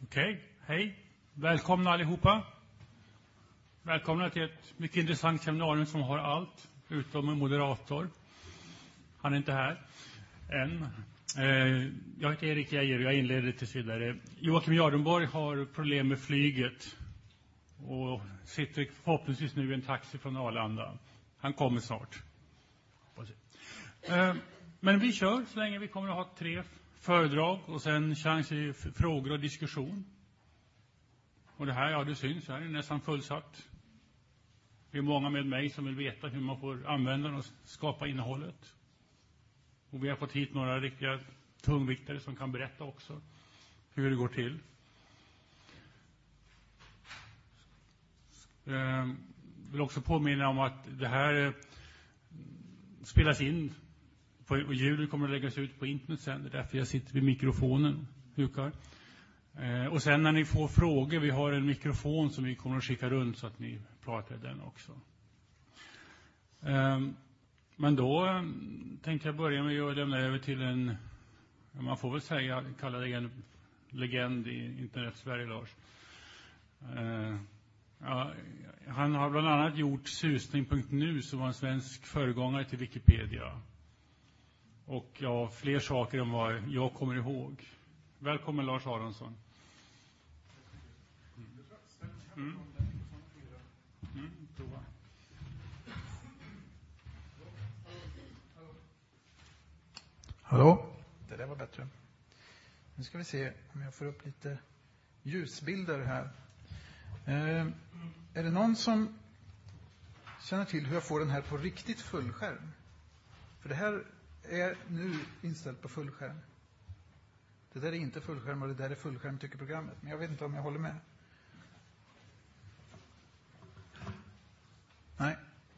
Okej, hej. Välkomna allihopa. Välkomna till ett mycket intressant seminarium som har allt utom en moderator. Han är inte här än. Jag heter Erik Geijer och jag inleder tills vidare. Joakim Jardenborg har problem med flyget och sitter förhoppningsvis nu i en taxi från Arlanda. Han kommer snart. Men vi kör så länge. Vi kommer att ha 3 föredrag och sen chans till frågor och diskussion. Och det här, ja, det syns här, är nästan fullsatt. Det är många med mig som vill veta hur man får använda och skapa innehållet. Och vi har fått hit några riktiga tungviktare som kan berätta också hur det går till. Jag vill också påminna om att det här spelas in och ljudet kommer att läggas ut på internet sen. Det är därför jag sitter vid mikrofonen, hukar. Och sen när ni får frågor, vi har en mikrofon som vi kommer att skicka runt så att ni pratar den också. Men då tänkte jag börja med att lämna över till en, man får väl säga, kalla det en legend i internet-Sverige, Lars. Ja, han har bland annat gjort susning.nu som var en svensk föregångare till Wikipedia. Och ja, fler saker än vad jag kommer ihåg. Välkommen Lars Aronsson. Prova. Hallå, det där var bättre. Nu ska vi se om jag får upp lite ljusbilder här. Är det någon som känner till hur jag får den här på riktigt fullskärm? För det här är nu inställt på fullskärm. Det där är inte fullskärm och det där är fullskärm tycker programmet. Men jag vet inte om jag håller med. Nej.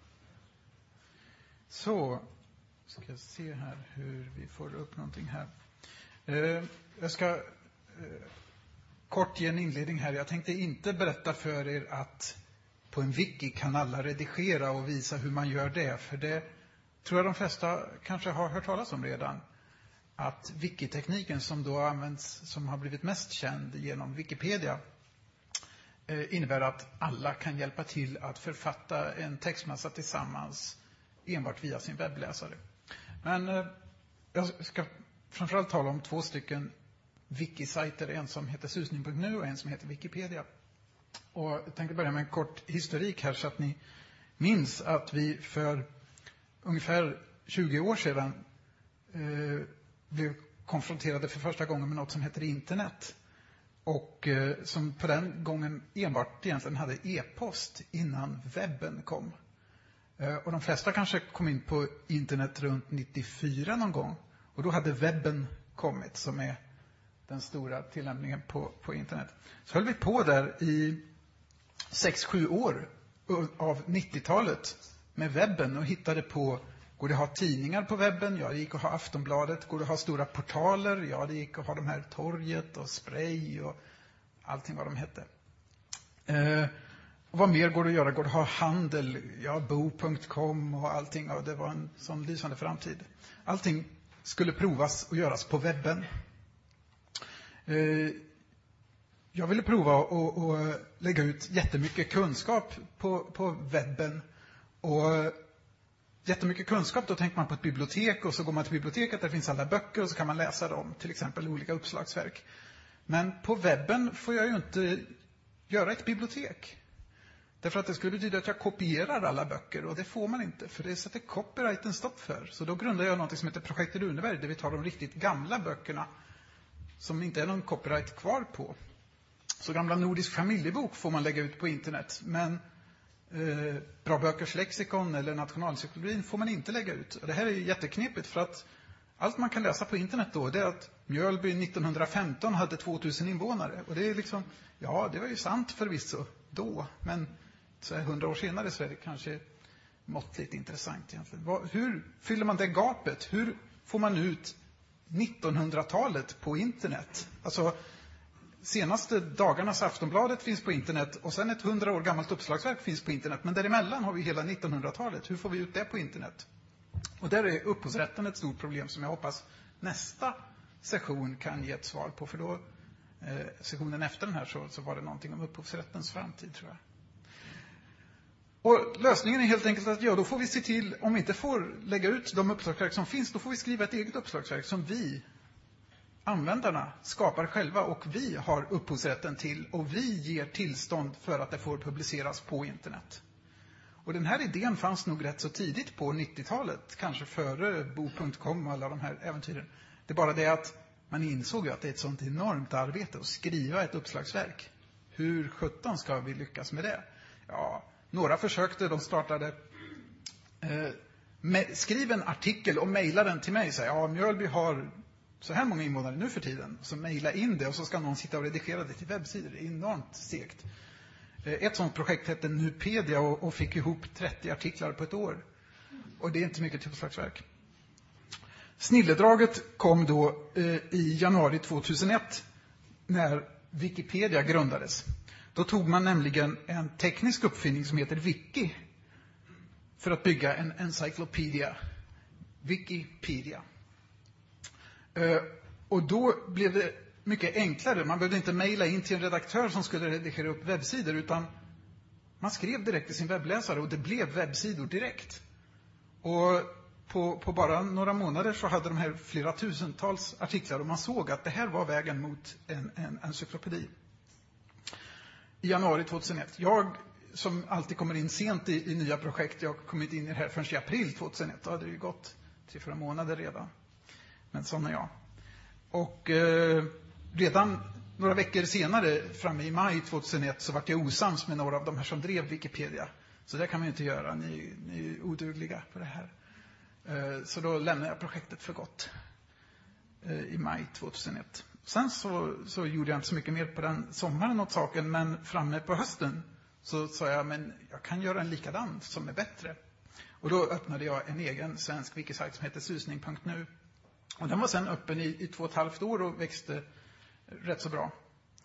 Så ska jag se här hur vi får upp någonting här. Jag ska kort ge en inledning här. Jag tänkte inte berätta för er att på en wiki kan alla redigera och visa hur man gör det. För det tror jag de flesta kanske har hört talas om redan. Att wiki-tekniken som då används, som har blivit mest känd genom Wikipedia, innebär att alla kan hjälpa till att författa en textmassa tillsammans enbart via sin webbläsare. Men jag ska framförallt tala om 2 stycken wiki-sajter, en som heter susning.nu och en som heter Wikipedia. Och jag tänkte börja med en kort historik här så att ni minns att vi för ungefär 20 år sedan blev konfronterade för första gången med något som heter internet. Och som på den gången enbart egentligen hade e-post innan webben kom. Och de flesta kanske kom in på internet runt 94 någon gång. Och då hade webben kommit som är den stora tillämpningen på internet. Så höll vi på där i 6-7 år av 90-talet med webben och hittade på, går det att ha tidningar på webben? Ja, det gick att ha Aftonbladet. Går det att ha stora portaler? Ja, det gick att ha de här Torget och Spray och allting vad de hette. Och vad mer går det att göra? Går det att ha handel? Ja, bo.com och allting. Och det var en sån lysande framtid. Allting skulle provas och göras på webben. Jag ville prova att lägga ut jättemycket kunskap på webben. Och jättemycket kunskap, då tänker man på ett bibliotek och så går man till biblioteket, där finns alla böcker och så kan man läsa dem, till exempel olika uppslagsverk. Men på webben får jag ju inte göra ett bibliotek. Därför att det skulle betyda att jag kopierar alla böcker och det får man inte, för det sätter copyrighten stopp för. Så då grundar jag något som heter Projekt Runeberg, där vi tar de riktigt gamla böckerna som inte är någon copyright kvar på. Så gamla Nordisk familjebok får man lägga ut på internet, men Bra bökers lexikon eller nationalencyklopedin får man inte lägga ut. Och det här är jätteknepigt för att allt man kan läsa på internet då, det är att Mjölby 1915 hade 2000 invånare. Och det är liksom, ja, det var ju sant förvisso då, men så här 100 år senare så är det kanske måttligt intressant egentligen. Hur fyller man det gapet? Hur får man ut 1900-talet på internet? Alltså, senaste dagarnas Aftonbladet finns på internet och sen ett 100 år gammalt uppslagsverk finns på internet. Men däremellan har vi hela 1900-talet. Hur får vi ut det på internet? Och där är upphovsrätten ett stort problem som jag hoppas nästa session kan ge ett svar på. För då sessionen efter den här så var det någonting om upphovsrättens framtid, tror jag. Och lösningen är helt enkelt att då får vi se till, om vi inte får lägga ut de uppslagsverk som finns, då får vi skriva ett eget uppslagsverk som vi, användarna, skapar själva och vi har upphovsrätten till och vi ger tillstånd för att det får publiceras på internet. Och den här idén fanns nog rätt så tidigt på 90-talet, kanske före bo.com och alla de här äventyren. Det är bara det att man insåg ju att det är ett sånt enormt arbete att skriva ett uppslagsverk. Hur 17 ska vi lyckas med det? Ja, några försökte, de startade skriv en artikel och mejla den till mig. Så Mjölby har så här många invånare nu för tiden. Så mejla in det och så ska någon sitta och redigera det till webbsidor. Det är enormt segt. Ett sånt projekt hette Nupedia och fick ihop 30 artiklar på ett år. Och det är inte mycket till uppslagsverk. Snilledraget kom då i januari 2001 när Wikipedia grundades. Då tog man nämligen en teknisk uppfinning som heter Wiki för att bygga en encyclopedia. Wikipedia. Och då blev det mycket enklare. Man behövde inte mejla in till en redaktör som skulle redigera upp webbsidor, utan man skrev direkt i sin webbläsare och det blev webbsidor direkt. Och på bara några månader så hade de här flera tusentals artiklar och man såg att det här var vägen mot en encyklopedi. I januari 2001. Jag som alltid kommer in sent i nya projekt, jag kom inte in i det här förrän i april 2001. Då hade det ju gått 3-4 månader redan. Men sån är jag. Och redan några veckor senare, framme i maj 2001, så var jag osams med några av de här som drev Wikipedia. Så det kan man ju inte göra, ni är odugliga på det här. Så då lämnade jag projektet för gott i maj 2001. Sen så gjorde jag inte så mycket mer på den sommaren åt saken, men framme på hösten så sa jag, men jag kan göra en likadan som är bättre. Och då öppnade jag en egen svensk wikisajt som heter susning.nu. Och den var sen öppen i 2,5 år och växte rätt så bra.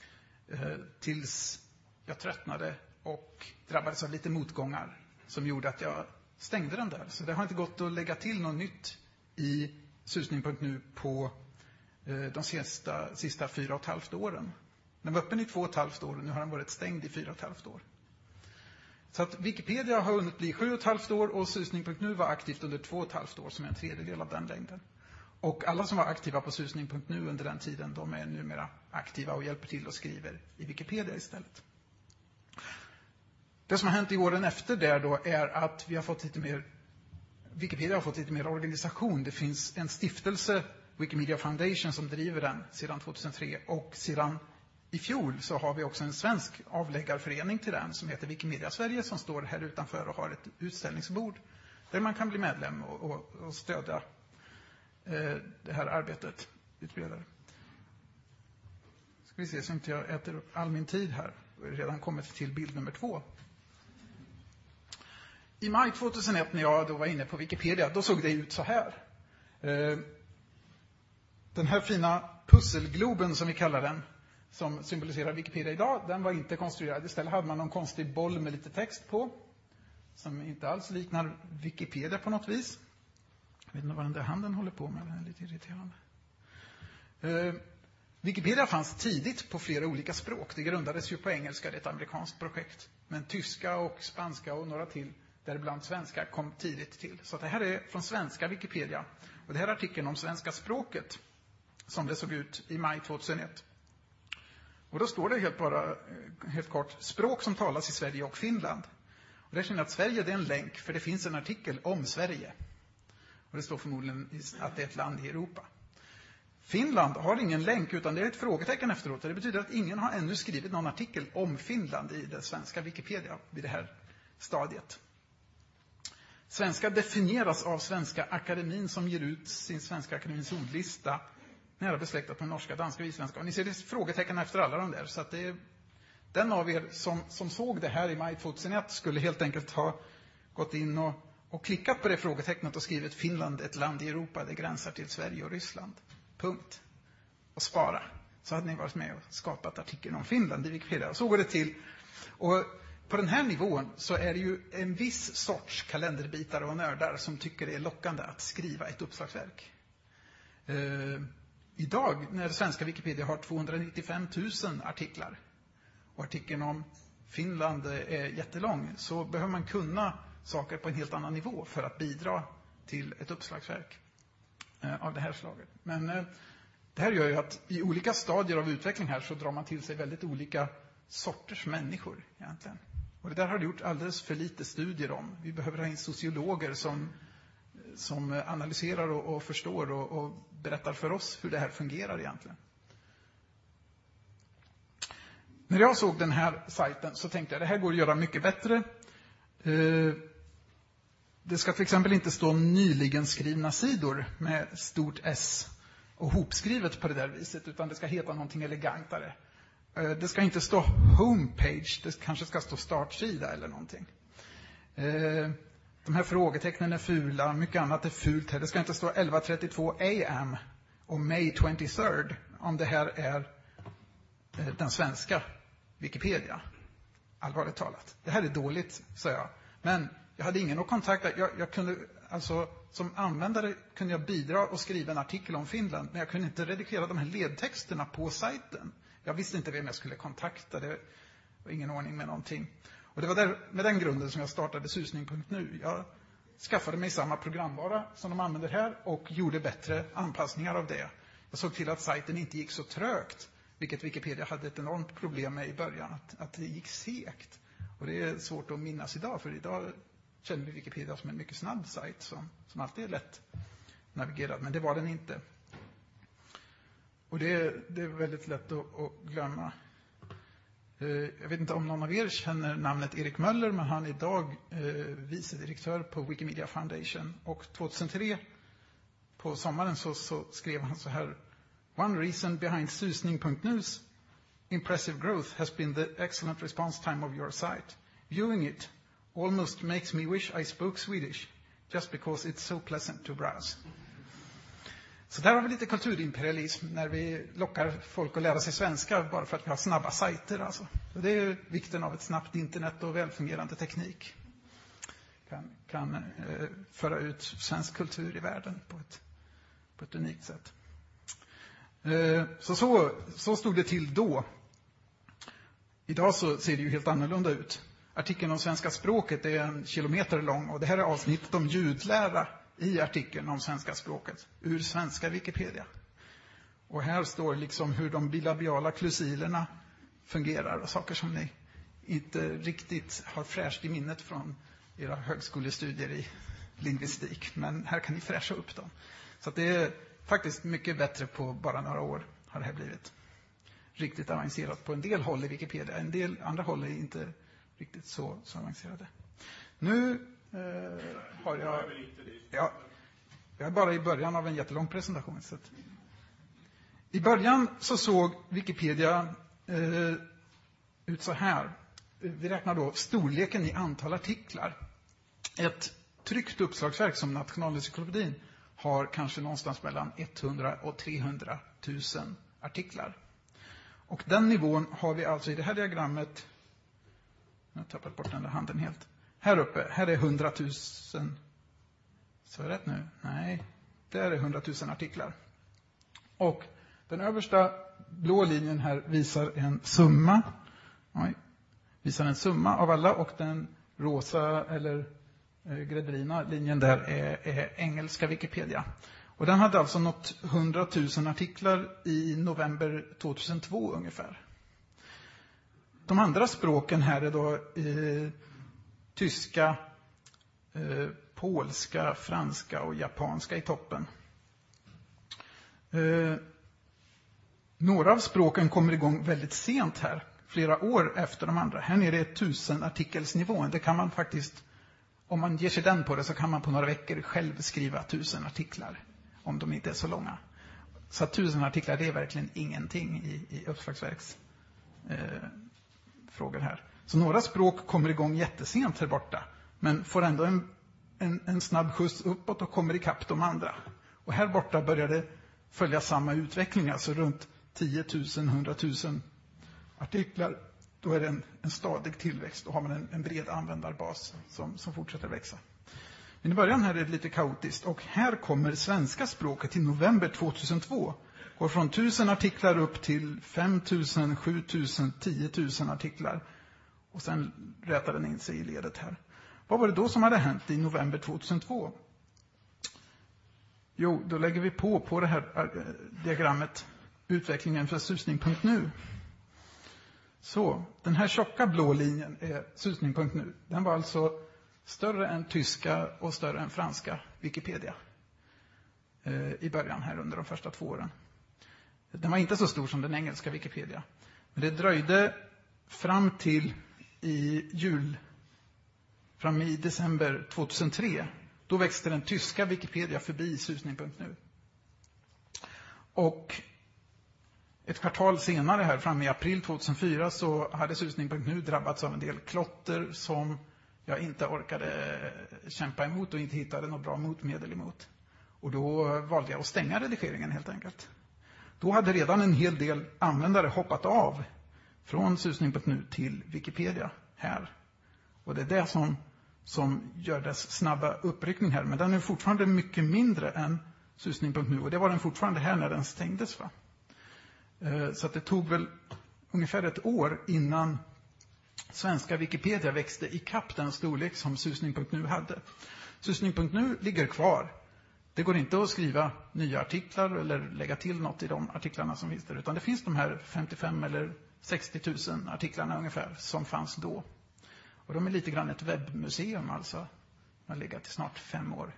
Tills jag tröttnade och drabbades av lite motgångar som gjorde att jag stängde den där. Så det har inte gått att lägga till något nytt i susning.nu på de sista 4,5 åren. Den var öppen i 2,5 år och nu har den varit stängd i 4,5 år. Så att Wikipedia har hunnit bli 7,5 år och susning.nu var aktivt under 2,5 år, som är en tredjedel av den längden. Och alla som var aktiva på susning.nu under den tiden, de är numera aktiva och hjälper till och skriver i Wikipedia istället. Det som har hänt i åren efter där då är att vi har fått lite mer, Wikipedia har fått lite mer organisation. Det finns en stiftelse, Wikimedia Foundation, som driver den sedan 2003. Och sedan i fjol så har vi också en svensk avläggarförening till den som heter Wikimedia Sverige, som står här utanför och har ett utställningsbord där man kan bli medlem och stödja det här arbetet ytterligare. Ska vi se så inte jag äter upp all min tid här. Jag har redan kommit till bild nummer 2. I maj 2001 när jag då var inne på Wikipedia, då såg det ut så här. Den här fina pusselgloben som vi kallar den, som symboliserar Wikipedia idag, den var inte konstruerad. Istället hade man någon konstig boll med lite text på, som inte alls liknar Wikipedia på något vis. Jag vet inte vad den där handen håller på med, den är lite irriterande. Wikipedia fanns tidigt på flera olika språk. Det grundades ju på engelska, det är ett amerikanskt projekt. Men tyska och spanska och några till, däribland svenska, kom tidigt till. Så det här är från svenska Wikipedia. Och det här är artikeln om svenska språket, som det såg ut i maj 2001. Och då står det helt kort, språk som talas i Sverige och Finland. Och där känner jag att Sverige det är en länk, för det finns en artikel om Sverige. Och det står förmodligen att det är ett land i Europa. Finland har ingen länk, utan det är ett frågetecken efteråt. Det betyder att ingen har ännu skrivit någon artikel om Finland i det svenska Wikipedia vid det här stadiet. Svenska definieras av Svenska akademin, som ger ut sin Svenska akademins ordlista nära besläktat med norska, danska och isländska. Och ni ser det frågetecken efter alla de där. Så att det är, den av er som såg det här i maj 2001 skulle helt enkelt ha gått in och klickat på det frågetecknet och skrivit Finland, ett land i Europa, det gränsar till Sverige och Ryssland. Punkt. Och spara. Så hade ni varit med och skapat artikeln om Finland i Wikipedia. Och så går det till. Och på den här nivån så är det ju en viss sorts kalenderbitare och nördar som tycker det är lockande att skriva ett uppslagsverk. idag, när svenska Wikipedia har 295 000 artiklar och artikeln om Finland är jättelång, så behöver man kunna saker på en helt annan nivå för att bidra till ett uppslagsverk av det här slaget. Men det här gör ju att i olika stadier av utveckling här så drar man till sig väldigt olika sorters människor egentligen. Och det där har det gjort alldeles för lite studier om. Vi behöver ha in sociologer som analyserar och förstår och berättar för oss hur det här fungerar egentligen. När jag såg den här sajten så tänkte jag, det här går att göra mycket bättre. Det ska till exempel inte stå nyligen skrivna sidor med stort S och hopskrivet på det där viset, utan det ska heta någonting elegantare. Det ska inte stå homepage, det kanske ska stå startsida eller någonting. De här frågetecknen är fula, mycket annat är fult här. Det ska inte stå 11:32 am och May 23rd om det här är den svenska Wikipedia. Allvarligt talat. Det här är dåligt, sa jag. Men jag hade ingen att kontakta. Jag kunde, alltså, som användare kunde jag bidra och skriva en artikel om Finland, men jag kunde inte redigera de här ledtexterna på sajten. Jag visste inte vem jag skulle kontakta. Det var ingen ordning med någonting. Och det var där, med den grunden som jag startade susning.nu. Jag skaffade mig samma programvara som de använder här och gjorde bättre anpassningar av det. Jag såg till att sajten inte gick så trögt, vilket Wikipedia hade ett enormt problem med i början, att det gick segt. Och det är svårt att minnas idag, för idag känner vi Wikipedia som en mycket snabb sajt som alltid är lätt navigerad, men det var den inte. Och det är väldigt lätt att glömma. Jag vet inte om någon av er känner namnet Erik Möller, men han är idag vice direktör på Wikimedia Foundation. Och 2003 på sommaren så skrev han så här: One reason behind susning.nu's impressive growth has been the excellent response time of your site. Viewing it almost makes me wish I spoke Swedish, just because it's so pleasant to browse. Så där har vi lite kulturimperialism när vi lockar folk att lära sig svenska bara för att vi har snabba sajter. Alltså. Så det är vikten av ett snabbt internet och välfungerande teknik. Kan föra ut svensk kultur i världen på ett unikt sätt. Så stod det till då. Idag så ser det ju helt annorlunda ut. Artikeln om svenska språket är 1 kilometer lång och det här är avsnittet om ljudlära i artikeln om svenska språket ur svenska Wikipedia. Och här står liksom hur de bilabiala klusilerna fungerar och saker som ni inte riktigt har fräscht i minnet från era högskolestudier i lingvistik. Men här kan ni fräscha upp dem. Så att det är faktiskt mycket bättre på bara några år har det här blivit. Riktigt avancerat på en del håll i Wikipedia. En del andra håll är inte riktigt så avancerade. Nu har jag är bara i början av en jättelång presentation. Så att, i början så såg Wikipedia ut så här. Vi räknar då storleken i antal artiklar. Ett tryckt uppslagsverk som Nationalencyklopedin har kanske någonstans mellan 100 och 300 000 artiklar. Och den nivån har vi alltså i det här diagrammet. Jag har tappat bort den där handen helt. Här uppe, här är 100 000. Så är det rätt nu? Nej, där är 100 000 artiklar. Och den översta blå linjen här visar en summa. Visar en summa av alla, och den rosa eller gräddrina linjen där är engelska Wikipedia. Och den hade alltså nått 100 000 artiklar i november 2002 ungefär. De andra språken här är då tyska, polska, franska och japanska i toppen. Några av språken kommer igång väldigt sent här, flera år efter de andra. Här nere är 1000 artikelsnivån. Det kan man faktiskt, om man ger sig den på det, så kan man på några veckor själv skriva 1000 artiklar, om de inte är så långa. Så 1000 artiklar, det är verkligen ingenting i uppslagsverks frågor här. Så några språk kommer igång jättesent här borta, men får ändå en snabb skjuts uppåt och kommer ikapp de andra. Och här borta börjar det följa samma utveckling, alltså runt 10 000, 100 000 artiklar. Då är det en stadig tillväxt, och har man en bred användarbas som fortsätter växa. Men i början här är det lite kaotiskt, och här kommer svenska språket i november 2002 går från 1000 artiklar upp till 5000, 7000, 10 000 artiklar. Och sen rätar den in sig i ledet här. Vad var det då som hade hänt i november 2002? Jo, då lägger vi på det här diagrammet utvecklingen för susning.nu. Så, den här tjocka blå linjen är susning.nu. Den var alltså större än tyska och större än franska Wikipedia i början här under de första 2 åren. Den var inte så stor som den engelska Wikipedia. Men det dröjde fram till fram i december 2003. Då växte den tyska Wikipedia förbi susning.nu. Och ett kvartal senare här fram i april 2004 så hade susning.nu drabbats av en del klotter som jag inte orkade kämpa emot och inte hittade något bra motmedel emot. Och då valde jag att stänga redigeringen helt enkelt. Då hade redan en hel del användare hoppat av från susning.nu till Wikipedia här. Och det är det som gör dess snabba uppryckning här. Men den är fortfarande mycket mindre än susning.nu. Och det var den fortfarande här när den stängdes, va? Så att det tog väl ungefär ett år innan svenska Wikipedia växte i kapp den storlek som susning.nu hade. Susning.nu ligger kvar. Det går inte att skriva nya artiklar eller lägga till något i de artiklarna som finns där. Utan det finns de här 55 eller 60 000 artiklarna ungefär som fanns då. Och de är lite grann ett webbmuseum alltså. De har legat i snart 5 år.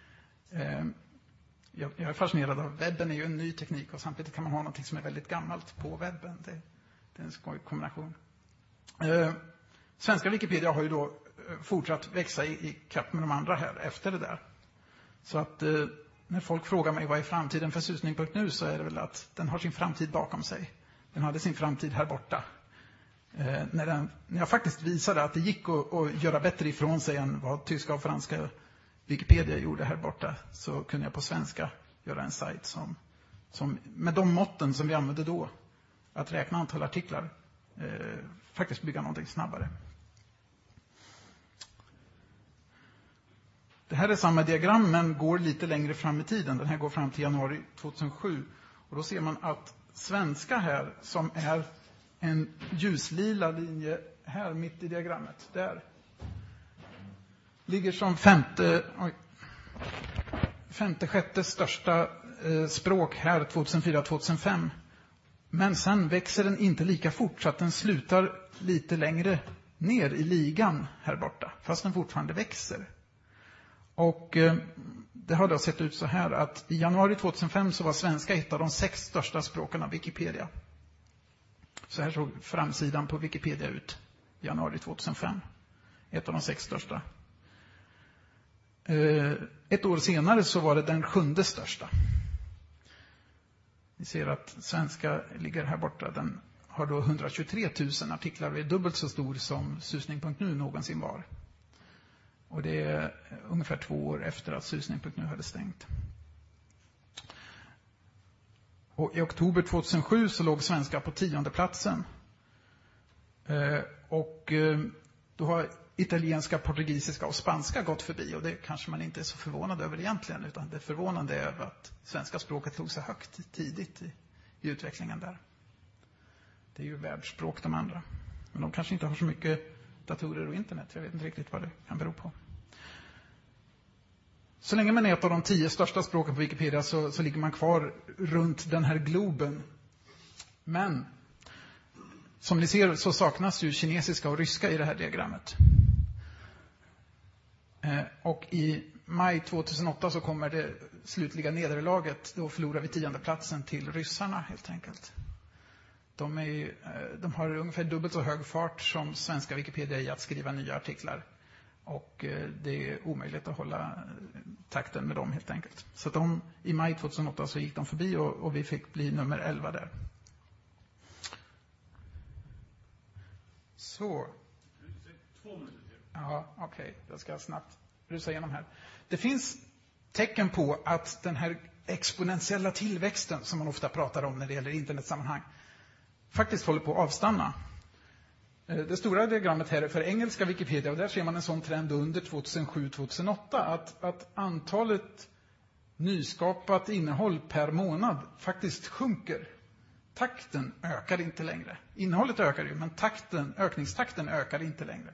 Jag är fascinerad av webben är ju en ny teknik och samtidigt kan man ha något som är väldigt gammalt på webben. Det är en skoj kombination. Svenska Wikipedia har ju då fortsatt växa i kapp med de andra här efter det där. Så att när folk frågar mig vad är framtiden för susning.nu så är det väl att den har sin framtid bakom sig. Den hade sin framtid här borta. När jag faktiskt visade att det gick att göra bättre ifrån sig än vad tyska och franska Wikipedia gjorde här borta så kunde jag på svenska göra en sajt som med de måtten som vi använde då att räkna antal artiklar faktiskt bygga någonting snabbare. Det här är samma diagram men går lite längre fram i tiden. Den här går fram till januari 2007 och då ser man att svenska här som är en ljuslila linje här mitt i diagrammet där ligger som sjätte största språk här 2004-2005. Men sen växer den inte lika fort så att den slutar lite längre ner i ligan här borta. Fast den fortfarande växer. Och det har då sett ut så här att i januari 2005 så var svenska ett av de 6 största språken av Wikipedia. Så här såg framsidan på Wikipedia ut i januari 2005. Ett av de 6 största. Ett år senare så var det den 7:e största. Ni ser att svenska ligger här borta. Den har då 123 000 artiklar och är dubbelt så stor som susning.nu någonsin var. Och det är ungefär 2 år efter att susning.nu hade stängt. Och i oktober 2007 så låg svenska på 10:e platsen. Och då har italienska, portugisiska och spanska gått förbi. Och det kanske man inte är så förvånad över egentligen. Utan det förvånande är över att svenska språket låg så högt tidigt i utvecklingen där. Det är ju världsspråk de andra. Men de kanske inte har så mycket datorer och internet. Jag vet inte riktigt vad det kan bero på. Så länge man är ett av de 10 största språken på Wikipedia så ligger man kvar runt den här globen. Men som ni ser så saknas ju kinesiska och ryska i det här diagrammet. Och i maj 2008 så kommer det slutliga nederlaget. Då förlorar vi 10:e platsen till ryssarna helt enkelt. De har ungefär dubbelt så hög fart som svenska Wikipedia i att skriva nya artiklar. Och det är omöjligt att hålla takten med dem helt enkelt. Så i maj 2008 så gick de förbi och vi fick bli nummer 11 där. Så. 2 minuter till. Ja, okej. Jag ska snabbt rusa igenom här. Det finns tecken på att den här exponentiella tillväxten som man ofta pratar om när det gäller internetsammanhang faktiskt håller på att avstanna. Det stora diagrammet här är för engelska Wikipedia och där ser man en sån trend under 2007-2008 att antalet nyskapat innehåll per månad faktiskt sjunker. Takten ökar inte längre. Innehållet ökar ju, men ökningstakten ökar inte längre.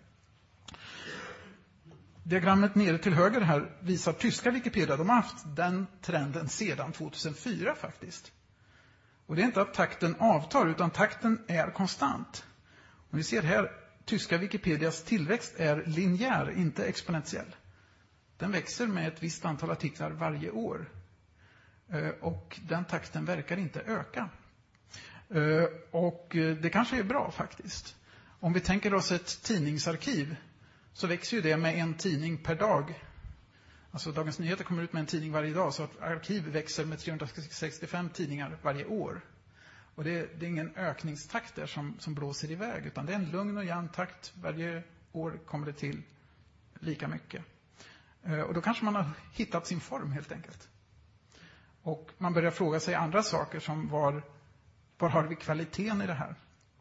Diagrammet nere till höger här visar tyska Wikipedia. De har haft den trenden sedan 2004 faktiskt. Och det är inte att takten avtar, utan takten är konstant. Och vi ser här, tyska Wikipedias tillväxt är linjär, inte exponentiell. Den växer med ett visst antal artiklar varje år. Och den takten verkar inte öka. Och det kanske är bra faktiskt. Om vi tänker oss ett tidningsarkiv så växer ju det med en tidning per dag. Alltså Dagens Nyheter kommer ut med en tidning varje dag, så att arkiv växer med 365 tidningar varje år. Och det är ingen ökningstakt där som blåser iväg, utan det är en lugn och jämn takt. Varje år kommer det till lika mycket. Och då kanske man har hittat sin form helt enkelt. Och man börjar fråga sig andra saker som var har vi kvaliteten i det här?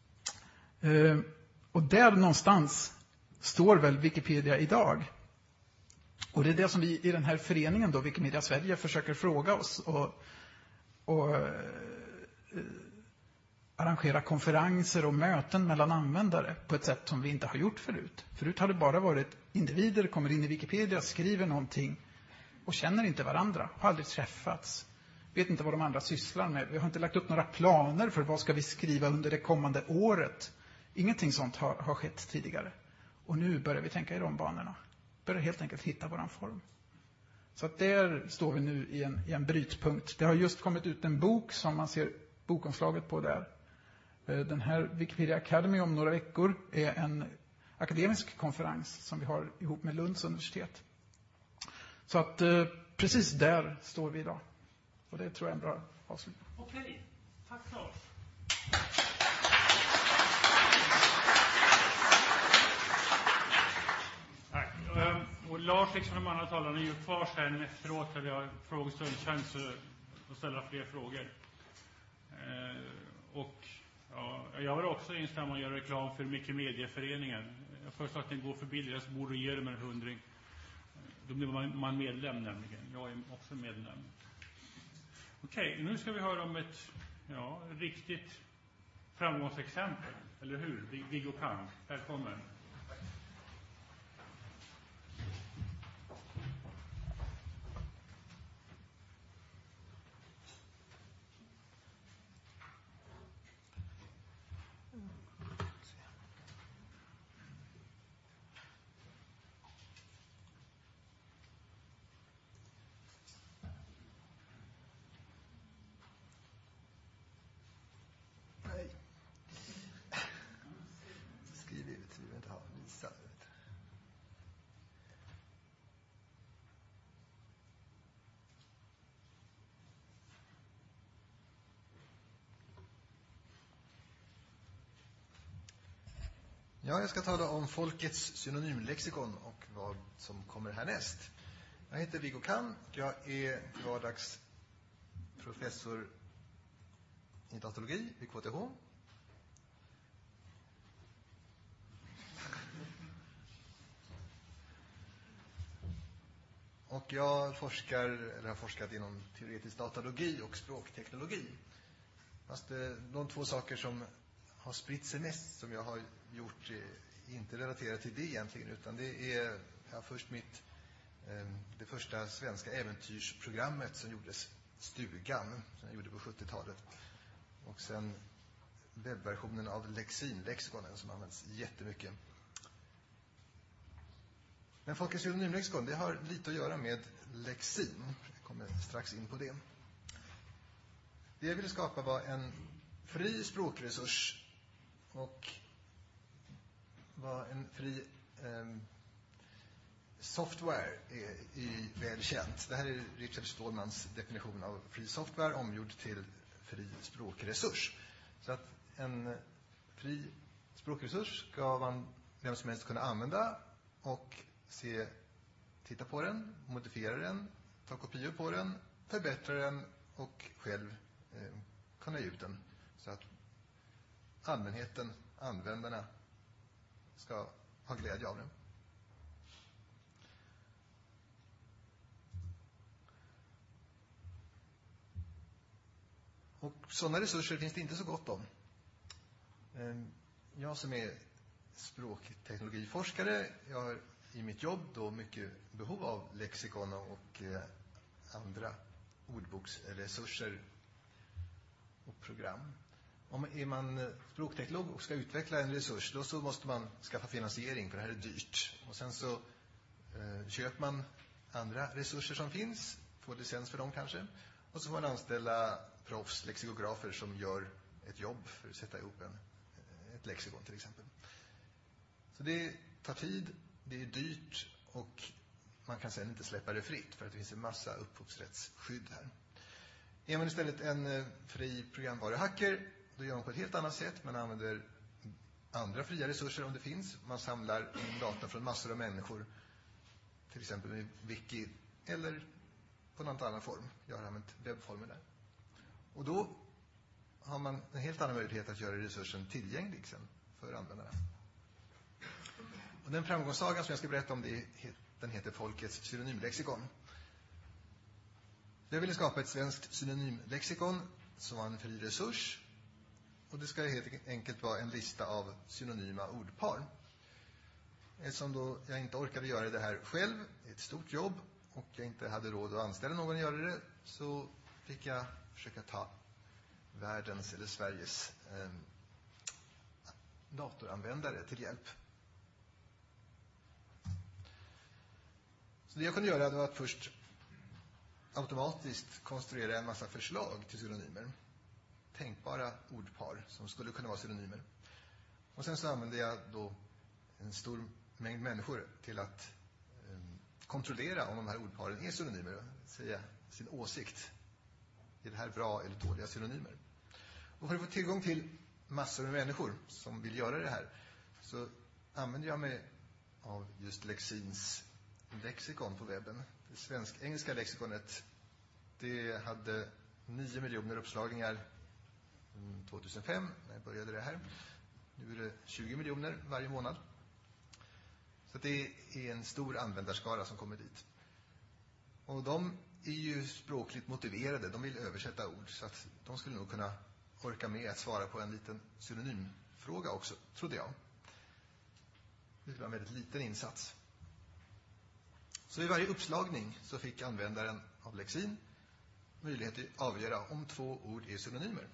Och där någonstans står väl Wikipedia idag. Och det är det som vi i den här föreningen då, Wikimedia Sverige, försöker fråga oss och arrangera konferenser och möten mellan användare på ett sätt som vi inte har gjort förut. Förut har det bara varit individer kommer in i Wikipedia, skriver någonting och känner inte varandra, har aldrig träffats, vet inte vad de andra sysslar med. Vi har inte lagt upp några planer för vad ska vi skriva under det kommande året. Ingenting sånt har skett tidigare. Och nu börjar vi tänka i de banorna. Börjar helt enkelt hitta våran form. Så att där står vi nu i en brytpunkt. Det har just kommit ut en bok som man ser bokomslaget på där. Den här Wikipedia Academy om några veckor är en akademisk konferens som vi har ihop med Lunds universitet. Så att precis där står vi idag. Och det tror jag är en bra avslutning. Okej, tack Lars. Tack. Och Lars, liksom de andra talarna, är ju kvar sen efteråt när vi har frågestund, chans att ställa fler frågor. Och ja, jag vill också instämma och göra reklam för Wikimediaföreningen. Jag föreslår att den går för billigare så borde ge dem en 100. Då blir man medlem nämligen. Jag är också medlem. Okej, nu ska vi höra om ett riktigt framgångsexempel. Eller hur? Viggo Kang. Välkommen. Ja, jag ska tala om folkets synonymlexikon och vad som kommer härnäst. Jag heter Viggo Kang. Jag är vardags professor i datologi vid KTH. Och jag har forskat inom teoretisk datalogi och språkteknologi. Fast de två saker som har spritt sig mest som jag har gjort inte relaterat till det egentligen, utan det är först det första svenska äventyrsprogrammet som gjordes, Stugan, som jag gjorde på 70-talet. Och sen webbversionen av lexikonen som används jättemycket. Men folkets synonymlexikon, det har lite att göra med lexin. Jag kommer strax in på det. Det jag ville skapa var en fri språkresurs och vad en fri software är väl känt. Det här är Richard Stallmans definition av fri software omgjord till fri språkresurs. Så att en fri språkresurs ska vem som helst kunna använda och titta på den, modifiera den, ta kopior på den, förbättra den och själv kunna ge ut den. Så att allmänheten, användarna, ska ha glädje av den. Och sådana resurser finns det inte så gott om. Jag som är språkteknologiforskare, jag har i mitt jobb då mycket behov av lexikon och andra ordboksresurser och program. Är man språkteknolog och ska utveckla en resurs, då så måste man skaffa finansiering, för det här är dyrt. Och sen så köper man andra resurser som finns, får licens för dem kanske. Och så får man anställa proffs, lexikografer som gör ett jobb för att sätta ihop ett lexikon till exempel. Så det tar tid, det är dyrt och man kan sedan inte släppa det fritt för att det finns en massa upphovsrättsskydd här. Är man istället en fri programvaruhacker, då gör man på ett helt annat sätt. Man använder andra fria resurser om det finns. Man samlar in data från massor av människor, till exempel med wiki eller på någon annan form. Jag har använt webbformer där. Och då har man en helt annan möjlighet att göra resursen tillgänglig sen för användarna. Och den framgångssagan som jag ska berätta om, den heter Folkets synonymlexikon. Jag ville skapa ett svenskt synonymlexikon som var en fri resurs. Och det ska helt enkelt vara en lista av synonyma ordpar. Eftersom då jag inte orkade göra det här själv, ett stort jobb, och jag inte hade råd att anställa någon att göra det, så fick jag försöka ta världens eller Sveriges datoranvändare till hjälp. Så det jag kunde göra var att först automatiskt konstruera en massa förslag till synonymer. Tänkbara ordpar som skulle kunna vara synonymer. Och sen så använde jag då en stor mängd människor till att kontrollera om de här ordparen är synonymer och säga sin åsikt. Är det här bra eller dåliga synonymer? Och för att få tillgång till massor med människor som vill göra det här, så använder jag mig av just Lexins lexikon på webben. Det svensk-engelska lexikonet, det hade 9 miljoner uppslagningar 2005 när jag började det här. Nu är det 20 miljoner varje månad. Så det är en stor användarskara som kommer dit. Och de är ju språkligt motiverade. De vill översätta ord, så att de skulle nog kunna orka med att svara på en liten synonymfråga också, trodde jag. Det var en väldigt liten insats. Så i varje uppslagning så fick användaren av Lexin möjlighet att avgöra om 2 ord är synonymer.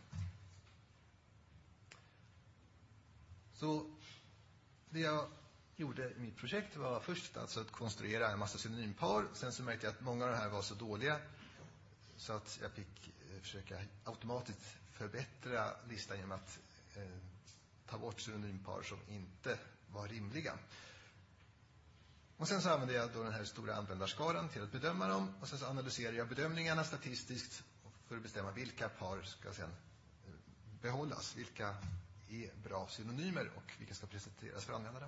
Så det jag gjorde i mitt projekt var först alltså att konstruera en massa synonympar. Sen så märkte jag att många av de här var så dåliga så att jag fick försöka automatiskt förbättra listan genom att ta bort synonympar som inte var rimliga. Och sen så använde jag då den här stora användarskaran till att bedöma dem. Och sen så analyserade jag bedömningarna statistiskt för att bestämma vilka par ska sen behållas. Vilka är bra synonymer och vilka ska presenteras för användarna.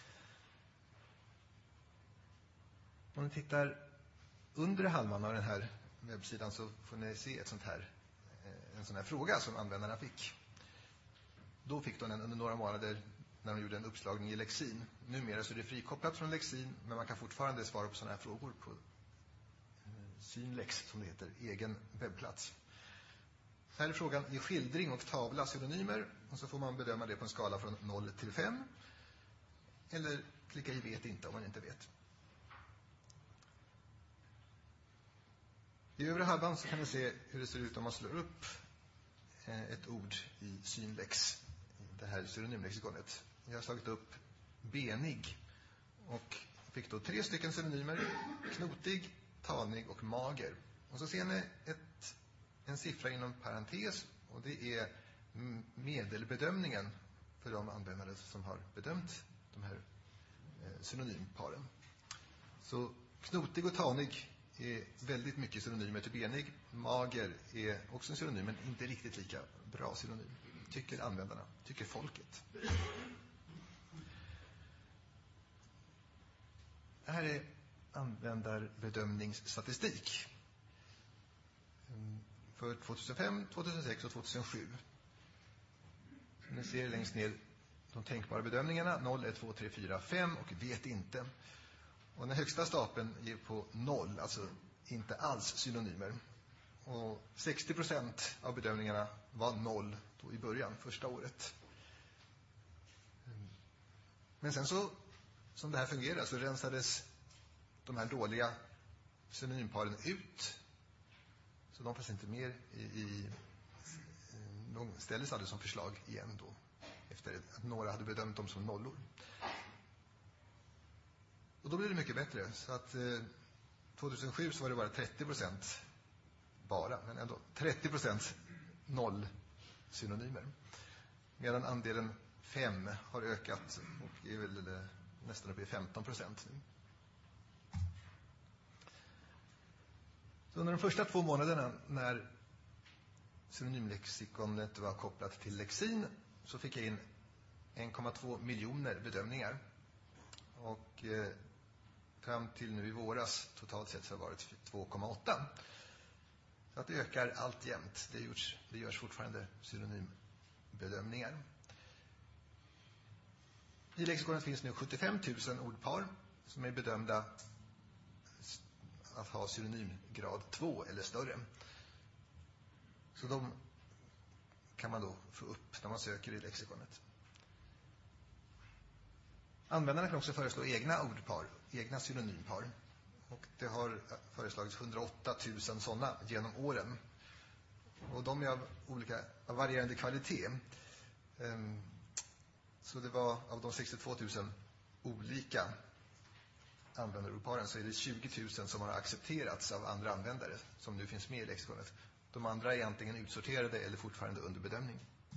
Om ni tittar under halvan av den här webbsidan så får ni se en sån här fråga som användarna fick. Då fick de den under några månader när de gjorde en uppslagning i Lexin. Numera så är det frikopplat från Lexin, men man kan fortfarande svara på sådana här frågor på Synlex, som det heter, egen webbplats. Här är frågan i skildring och tavla synonymer, och så får man bedöma det på en skala från 0 till 5. Eller klicka i vet inte om man inte vet. I övre halvan så kan ni se hur det ser ut om man slår upp ett ord i Synlex, det här synonymlexikonet. Jag har slagit upp benig och fick då 3 stycken synonymer: knotig, tanig och mager. Och så ser ni en siffra inom parentes, och det är medelbedömningen för de användare som har bedömt de här synonymparen. Så knotig och tanig är väldigt mycket synonymer till benig. Mager är också en synonym, men inte riktigt lika bra synonym. Tycker användarna, tycker folket. Det här är användarbedömningsstatistik för 2005, 2006 och 2007. Ni ser längst ner de tänkbara bedömningarna: 0, 1, 2, 3, 4, 5 och vet inte. Och den högsta stapeln ger på 0, alltså inte alls synonymer. Och 60% av bedömningarna var 0 då i början, första året. Men sen så, som det här fungerar, så rensades de här dåliga synonymparen ut. Så de fanns inte mer de ställdes aldrig som förslag igen då, efter att några hade bedömt dem som nollor. Och då blev det mycket bättre. Så att 2007 så var det bara 30%, men ändå 30% noll synonymer. Medan andelen 5 har ökat och är väl nästan uppe i 15% nu. Så under de första 2 månaderna när synonymlexikonet var kopplat till Lexin så fick jag in 1,2 miljoner bedömningar. Och fram till nu i våras totalt sett så har det varit 2,8. Så att det ökar allt jämt. Det görs fortfarande synonymbedömningar. I lexikonet finns nu 75 000 ordpar som är bedömda att ha synonymgrad 2 eller större. Så de kan man då få upp när man söker i lexikonet. Användarna kan också föreslå egna ordpar, egna synonympar. Och det har föreslagits 108 000 sådana genom åren. Och de är av varierande kvalitet. Så det var av de 62 000 olika användarordparen så är det 20 000 som har accepterats av andra användare som nu finns med i lexikonet. De andra är antingen utsorterade eller fortfarande under bedömning.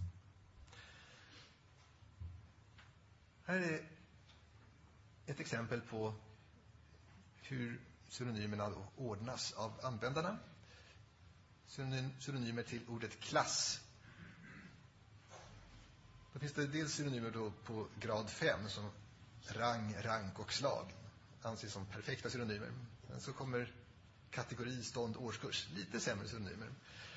Här är ett exempel på hur synonymerna då ordnas av användarna. Synonymer till ordet klass. Då finns det dels synonymer då på grad 5 som rang, rank och slag. Anses som perfekta synonymer. Men så kommer kategori, stånd, årskurs. Lite sämre synonymer.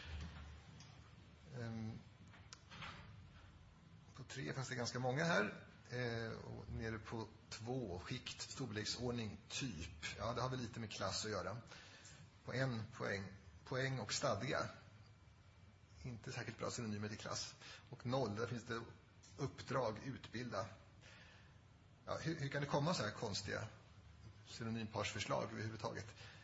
På 3 fanns det ganska många här. Och nere på 2, skikt, storleksordning, typ. Ja, det har väl lite med klass att göra. På 1 poäng och stadga. Inte särskilt bra synonymer till klass. Och 0, där finns det uppdrag, utbilda. Ja, hur kan det komma så här konstiga synonymparsförslag överhuvudtaget?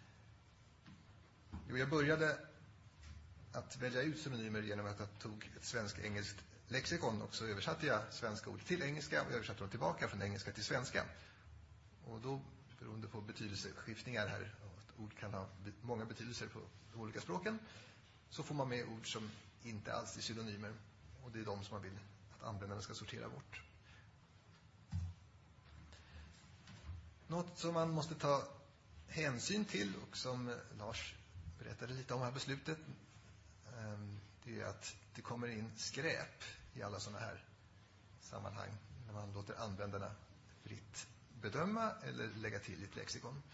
Jo, jag började att välja ut synonymer genom att jag tog ett svensk-engelskt lexikon och så översatte jag svenska ord till engelska och översatte dem tillbaka från engelska till svenska. Och då, beroende på betydelseskiftningar här, att ord kan ha många betydelser på de olika språken, så får man med ord som inte alls är synonymer. Och det är de som man vill att användarna ska sortera bort. Något som man måste ta hänsyn till och som Lars berättade lite om här beslutet, det är att det kommer in skräp i alla sådana här sammanhang när man låter användarna fritt bedöma eller lägga till ett lexikon.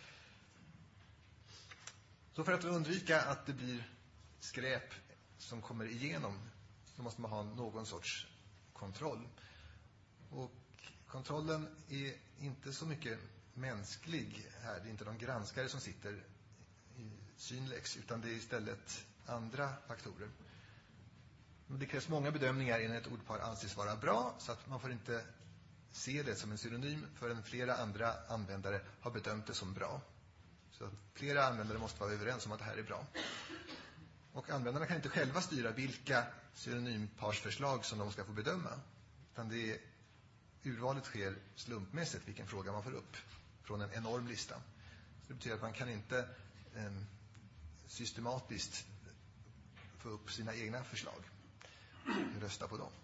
Så för att undvika att det blir skräp som kommer igenom så måste man ha någon sorts kontroll. Och kontrollen är inte så mycket mänsklig här. Det är inte de granskare som sitter i Synlex utan det är istället andra faktorer. Det krävs många bedömningar innan ett ordpar anses vara bra så att man får inte se det som en synonym förrän flera andra användare har bedömt det som bra. Så flera användare måste vara överens om att det här är bra. Och användarna kan inte själva styra vilka synonymparsförslag som de ska få bedöma. Utan urvalet sker slumpmässigt vilken fråga man får upp från en enorm lista. Så det betyder att man kan inte systematiskt få upp sina egna förslag. Rösta på dem.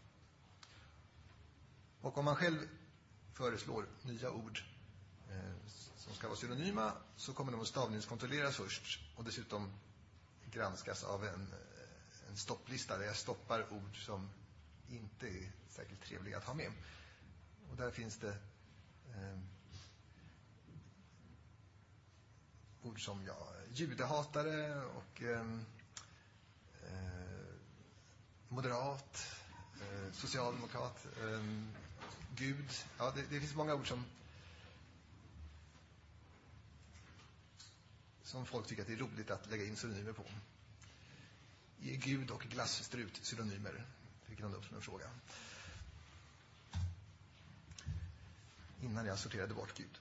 Och om man själv föreslår nya ord som ska vara synonyma så kommer de att stavningskontrolleras först och dessutom granskas av en stopplista där jag stoppar ord som inte är särskilt trevliga att ha med. Och där finns det ord som judehatare och moderat, socialdemokrat, Gud. Ja, det finns många ord som folk tycker att det är roligt att lägga in synonymer på. Är Gud och glasstrut synonymer? Fick han upp som en fråga. Innan jag sorterade bort Gud.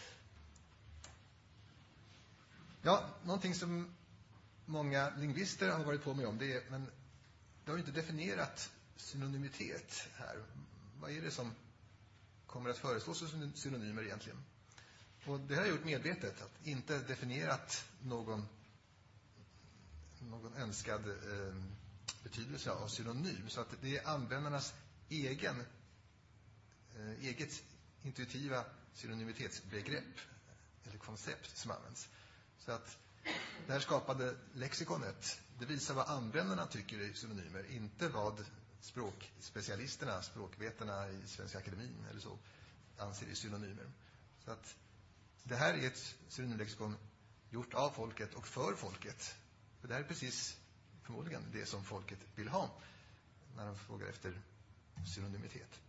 Ja, någonting som många lingvister har varit på med om det, men det har inte definierat synonymitet här. Vad är det som kommer att föreslås som synonymer egentligen? Och det här har jag gjort medvetet, att inte definierat någon önskad betydelse av synonym. Så att det är användarnas eget intuitiva synonymitetsbegrepp eller koncept som används. Så att det här skapade lexikonet, det visar vad användarna tycker är synonymer, inte vad språkspecialisterna, språkvetarna i Svenska akademin eller så anser är synonymer. Så att det här är ett synonymlexikon gjort av folket och för folket. För det här är precis förmodligen det som folket vill ha när de frågar efter synonymitet.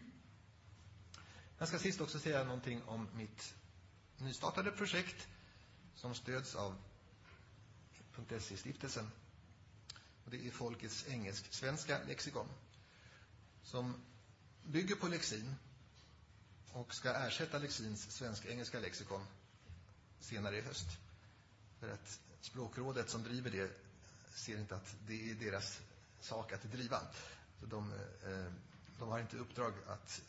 Jag ska sist också säga någonting om mitt nystartade projekt som stöds av .se-stiftelsen. Och det är Folkets engelsk-svenska lexikon som bygger på Lexin och ska ersätta Lexins svensk-engelska lexikon senare i höst. För att språkrådet som driver det ser inte att det är deras sak att driva. Så de har inte uppdrag att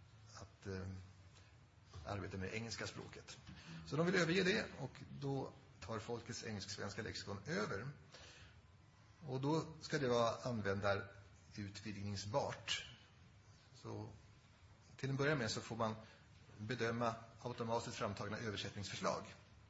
arbeta med engelska språket. Så de vill överge det, och då tar Folkets engelsk-svenska lexikon över. Och då ska det vara användarutvidgningsbart. Så till en början med så får man bedöma automatiskt framtagna översättningsförslag.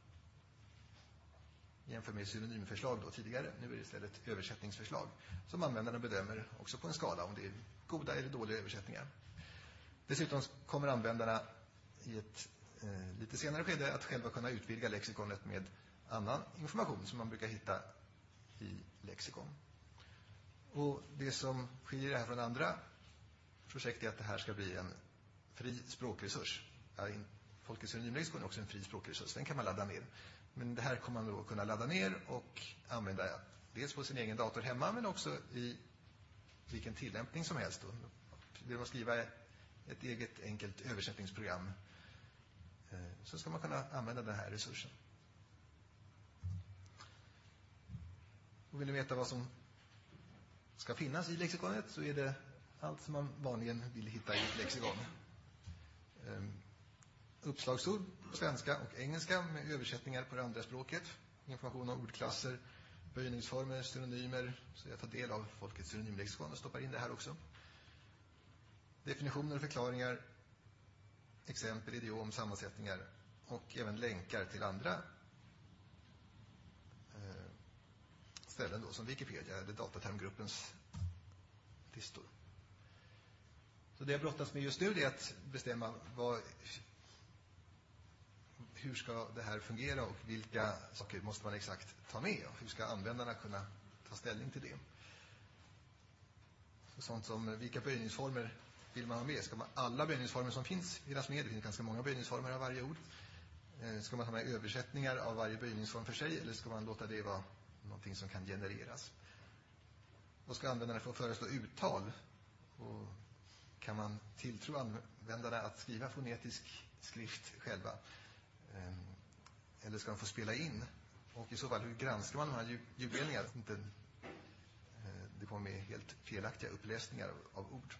Jämför med synonymförslag då tidigare. Nu är det istället översättningsförslag som användarna bedömer också på en skala om det är goda eller dåliga översättningar. Dessutom kommer användarna i ett lite senare skede att själva kunna utvidga lexikonet med annan information som man brukar hitta i lexikon. Och det som skiljer det här från andra projekt är att det här ska bli en fri språkresurs. Folkets synonymlexikon är också en fri språkresurs. Den kan man ladda ner. Men det här kommer man då kunna ladda ner och använda dels på sin egen dator hemma, men också i vilken tillämpning som helst. Vill man skriva ett eget enkelt översättningsprogram så ska man kunna använda den här resursen. Och vill ni veta vad som ska finnas i lexikonet så är det allt som man vanligen vill hitta i ett lexikon. Uppslagsord på svenska och engelska med översättningar på det andra språket. Information om ordklasser, böjningsformer, synonymer. Så jag tar del av Folkets synonymlexikon och stoppar in det här också. Definitioner och förklaringar, exempel, idiom, sammansättningar och även länkar till andra ställen då, som Wikipedia eller datatermgruppens listor. Så det jag brottas med just nu är att bestämma hur ska det här fungera och vilka saker måste man exakt ta med och hur ska användarna kunna ta ställning till det. Så sånt som vilka böjningsformer vill man ha med? Ska man alla böjningsformer som finns med? Det finns ganska många böjningsformer av varje ord. Ska man ha med översättningar av varje böjningsform för sig, eller ska man låta det vara någonting som kan genereras? Och ska användarna få föreslå uttal? Och kan man tilltro användarna att skriva fonetisk skrift själva? Eller ska de få spela in? Och i så fall, hur granskar man de här ljuddelningarna? Det kommer med helt felaktiga uppläsningar av ord.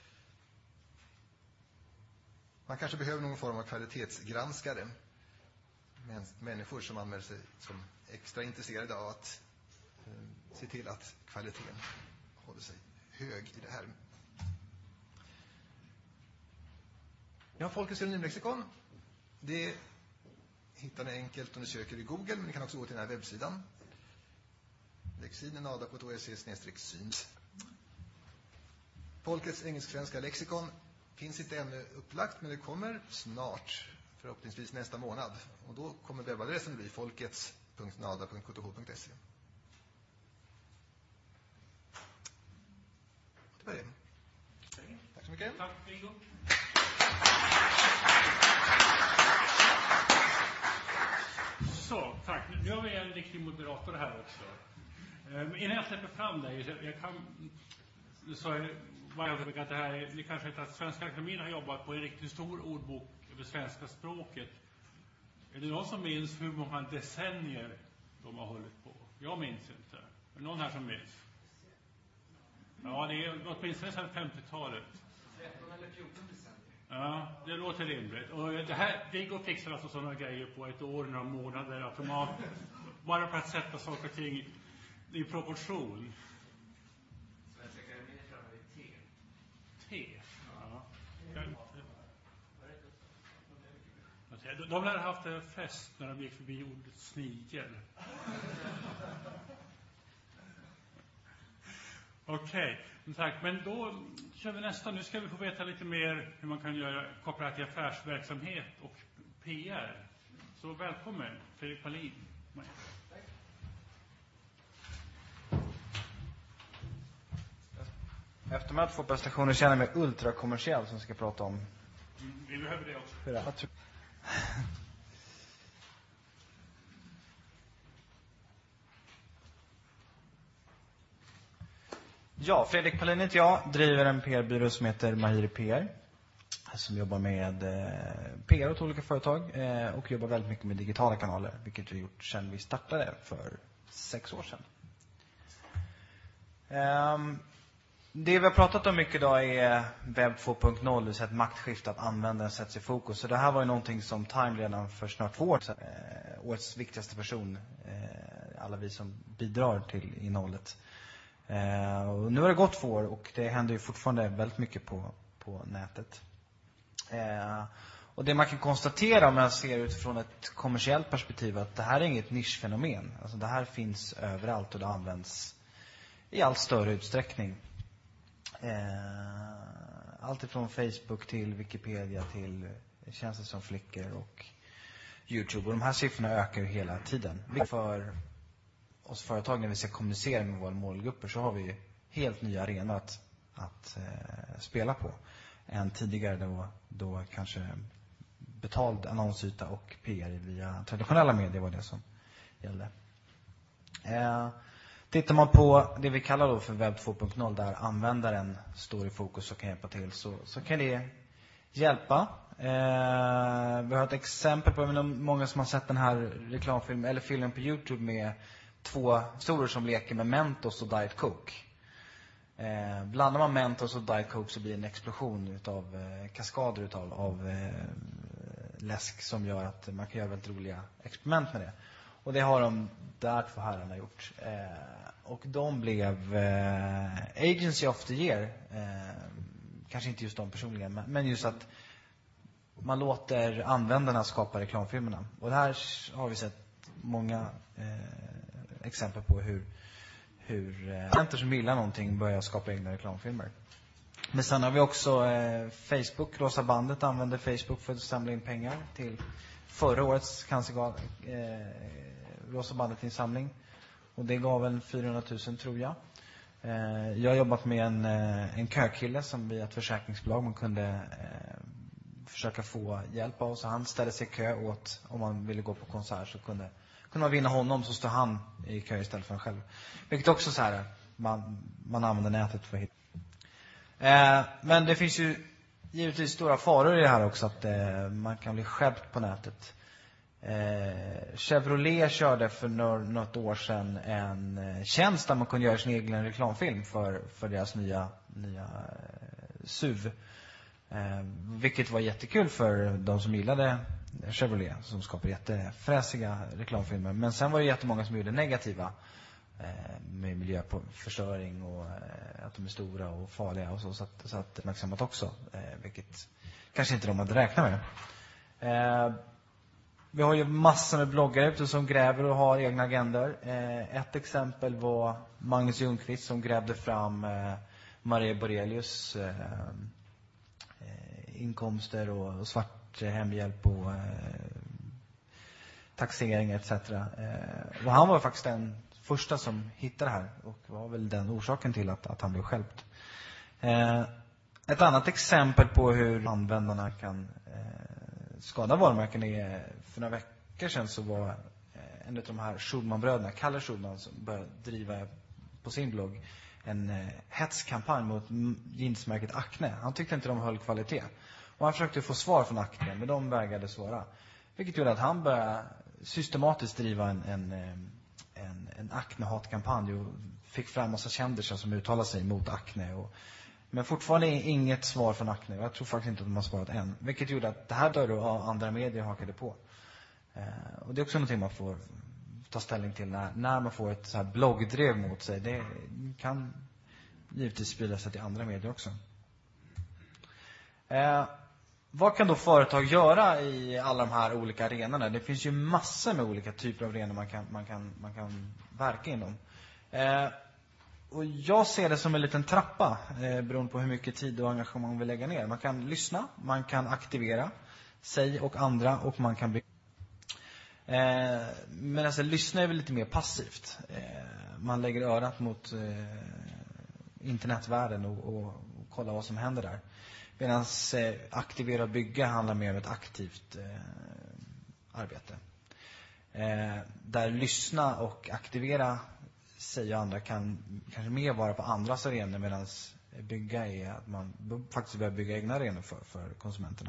Man kanske behöver någon form av kvalitetsgranskare. Människor som anmäler sig som extra intresserade av att se till att kvaliteten håller sig hög i det här. Ja, Folkets synonymlexikon. Det hittar ni enkelt om ni söker i Google, men ni kan också gå till den här webbsidan. lexinen.ada.org/syns. Folkets engelsk-svenska lexikon finns inte ännu upplagt, men det kommer snart, förhoppningsvis nästa månad. Och då kommer webbadressen bli folkets.nada.kth.se. Det var det. Tack så mycket. Tack, Viggo. Så, tack. Nu har vi en riktig moderator här också. Innan jag släpper fram dig, jag kan så vad jag vet att det här är, ni kanske vet att Svenska Akademin har jobbat på en riktigt stor ordbok över svenska språket. Är det någon som minns hur många decennier de har hållit på? Jag minns inte. Är det någon här som minns? Ja, det är åtminstone sedan 50-talet. 13 eller 14 decennier. Ja, det låter rimligt. Och det går fixar alltså sådana grejer på ett år, några månader automatiskt. Bara för att sätta saker och ting i proportion. Svenska Akademin är framme vid T. T? Ja. De lär ha haft en fest när de gick förbi ordet snigel. Okej, tack. Men då kör vi nästa. Nu ska vi få veta lite mer hur man kan göra kopplat till affärsverksamhet och PR. Så välkommen, Fredrik Palin. Efter de här 2 prestationer känner jag mig ultrakommersiell som ska prata om. Vi behöver det också. Hur är det? Ja, Fredrik Palin heter jag, driver en PR-byrå som heter Mahiri PR. Som jobbar med PR åt olika företag och jobbar väldigt mycket med digitala kanaler. Vilket vi gjort sedan vi startade för 6 år sedan. Det vi har pratat om mycket idag är webb 2.0, det vill säga ett maktskifte, att användaren sätts i fokus. Så det här var ju någonting som Time redan för snart 2 år sedan, årets viktigaste person, alla vi som bidrar till innehållet. Och nu har det gått 2 år och det händer ju fortfarande väldigt mycket på nätet. Och det man kan konstatera om man ser utifrån ett kommersiellt perspektiv, att det här är inget nischfenomen. Alltså det här finns överallt och det används i allt större utsträckning. Allt ifrån Facebook till Wikipedia till tjänster som Flickr och YouTube. Och de här siffrorna ökar ju hela tiden. För oss företag när vi ska kommunicera med våra målgrupper så har vi helt nya arenor att spela på än tidigare då kanske betald annonsyta och PR via traditionella medier var det som gällde. Tittar man på det vi kallar då för webb 2.0 där användaren står i fokus och kan hjälpa till så kan det hjälpa. Vi har ett exempel på många som har sett den här reklamfilmen eller filmen på YouTube med 2 storer som leker med Mentos och Diet Coke. Blandar man Mentos och Diet Coke så blir det en explosion av kaskader av läsk som gör att man kan göra väldigt roliga experiment med det. Och det har de där 2 herrarna gjort. Och de blev Agency of the Year. Kanske inte just de personligen, men just att man låter användarna skapa reklamfilmerna. Och det här har vi sett många exempel på hur människor som gillar någonting börjar skapa egna reklamfilmer. Men sen har vi också Facebook. Rosa bandet använde Facebook för att samla in pengar till förra årets cancergal Rosa bandet-insamling. Och det gav väl 400 000 tror jag. Jag har jobbat med en kökille som via ett försäkringsbolag man kunde försöka få hjälp av. Så han ställde sig i kö åt, om man ville gå på konsert så kunde man vinna honom, så står han i kö istället för en själv. Vilket också så här, man använder nätet för att hitta. Men det finns ju givetvis stora faror i det här också, att man kan bli skälpt på nätet. Chevrolet körde för något år sedan en tjänst där man kunde göra sin egen reklamfilm för deras nya SUV. Vilket var jättekul för de som gillade Chevrolet, som skapar jättefräsiga reklamfilmer. Men sen var det jättemånga som gjorde negativa med miljöförstöring och att de är stora och farliga och så att uppmärksammat också, vilket kanske inte de hade räknat med. Vi har ju massor med bloggare ute som gräver och har egna agendor. Ett exempel var Magnus Ljungqvist som grävde fram Maria Borelius inkomster och svart hemhjälp och taxering etc. Och han var faktiskt den första som hittade det här och var väl den orsaken till att han blev skälpt. Ett annat exempel på hur användarna kan skada varumärken är, för några veckor sedan så var en av de här Schulman-bröderna, Kalle Schulman, som började driva på sin blogg en hetskampanj mot jeansmärket Acne. Han tyckte inte de höll kvalitet. Och han försökte få svar från Acne, men de vägrade svara. Vilket gjorde att han började systematiskt driva en Acne-hatkampanj och fick fram massa kändisar som uttalade sig mot Acne. Men fortfarande inget svar från Acne. Jag tror faktiskt inte att de har svarat än. Vilket gjorde att det här då andra medier hakade på. Och det är också någonting man får ta ställning till när man får ett så här bloggdrev mot sig. Det kan givetvis sprida sig till andra medier också. Vad kan då företag göra i alla de här olika arenorna? Det finns ju massor med olika typer av arenor man kan verka inom. Och jag ser det som en liten trappa beroende på hur mycket tid och engagemang man vill lägga ner. Man kan lyssna, man kan aktivera sig och andra och man kan bli... Men alltså lyssna är väl lite mer passivt. Man lägger örat mot internetvärlden och kollar vad som händer där. Medan aktivera och bygga handlar mer om ett aktivt arbete. Där lyssna och aktivera sig och andra kan kanske mer vara på andras arenor, medan bygga är att man faktiskt börjar bygga egna arenor för konsumenterna.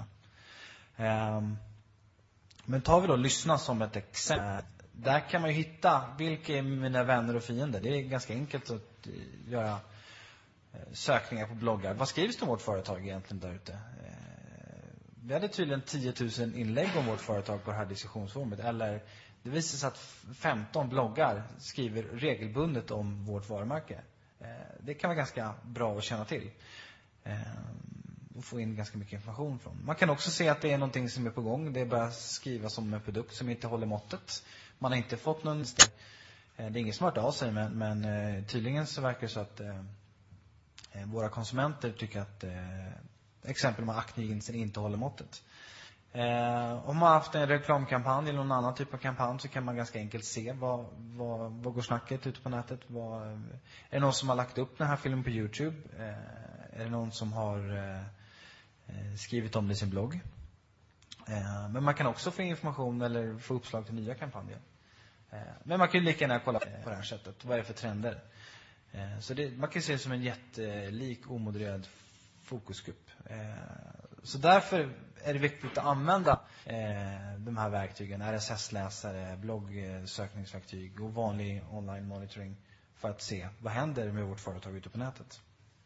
Men tar vi då lyssna som ett exempel. Där kan man ju hitta vilka är mina vänner och fiender. Det är ganska enkelt att göra sökningar på bloggar. Vad skrivs det om vårt företag egentligen där ute? Vi hade tydligen 10 000 inlägg om vårt företag på det här diskussionsforumet. Eller det visar sig att 15 bloggar skriver regelbundet om vårt varumärke. Det kan vara ganska bra att känna till. Och få in ganska mycket information från. Man kan också se att det är någonting som är på gång. Det är bara skrivas om en produkt som inte håller måttet. Man har inte fått någon... Det är ingen som har hört av sig, men tydligen så verkar det så att våra konsumenter tycker att exempel med Acne-jeansen inte håller måttet. Om man har haft en reklamkampanj eller någon annan typ av kampanj så kan man ganska enkelt se vad går snacket ute på nätet. Är det någon som har lagt upp den här filmen på YouTube? Är det någon som har skrivit om det i sin blogg? Men man kan också få information eller få uppslag till nya kampanjer. Men man kan ju lika gärna kolla på det här sättet. Vad är det för trender? Så man kan se det som en jättelik omodererad fokusgrupp. Så därför är det viktigt att använda de här verktygen. RSS-läsare, bloggsökningsverktyg och vanlig online monitoring för att se vad händer med vårt företag ute på nätet.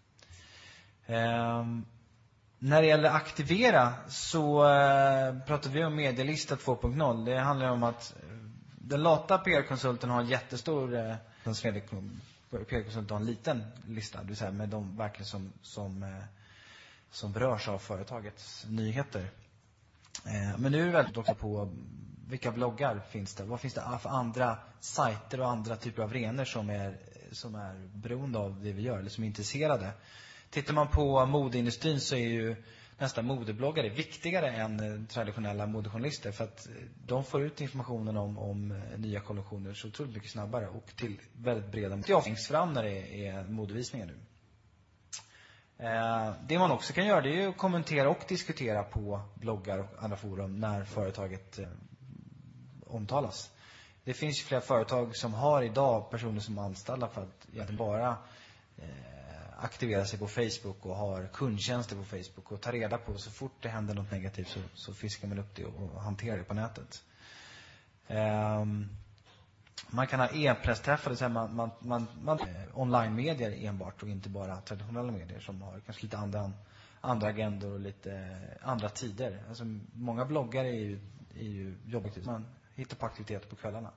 När det gäller aktivera så pratar vi om medielista 2.0. Det handlar om att den lata PR-konsulten har en jättestor PR-konsulten har en liten lista, det vill säga med de verkligen som berörs av företagets nyheter. Men nu är det väldigt också på vilka bloggar finns det. Vad finns det för andra sajter och andra typer av arenor som är beroende av det vi gör eller som är intresserade. Tittar man på modeindustrin så är ju nästan modebloggare viktigare än traditionella modejournalister, för att de får ut informationen om nya kollektioner så otroligt mycket snabbare och till väldigt breda. Det finns fram när det är modevisningar nu. Det man också kan göra, det är ju att kommentera och diskutera på bloggar och andra forum när företaget omtalas. Det finns ju flera företag som har idag personer som anställda för att egentligen bara aktivera sig på Facebook och har kundtjänster på Facebook och tar reda på så fort det händer något negativt så fiskar man upp det och hanterar det på nätet. Man kan ha e-pressträffar, så man online-medier enbart och inte bara traditionella medier som har kanske lite andra agendor och lite andra tider. Alltså många bloggar är ju jobbigt. Man hittar på aktiviteter på kvällarna.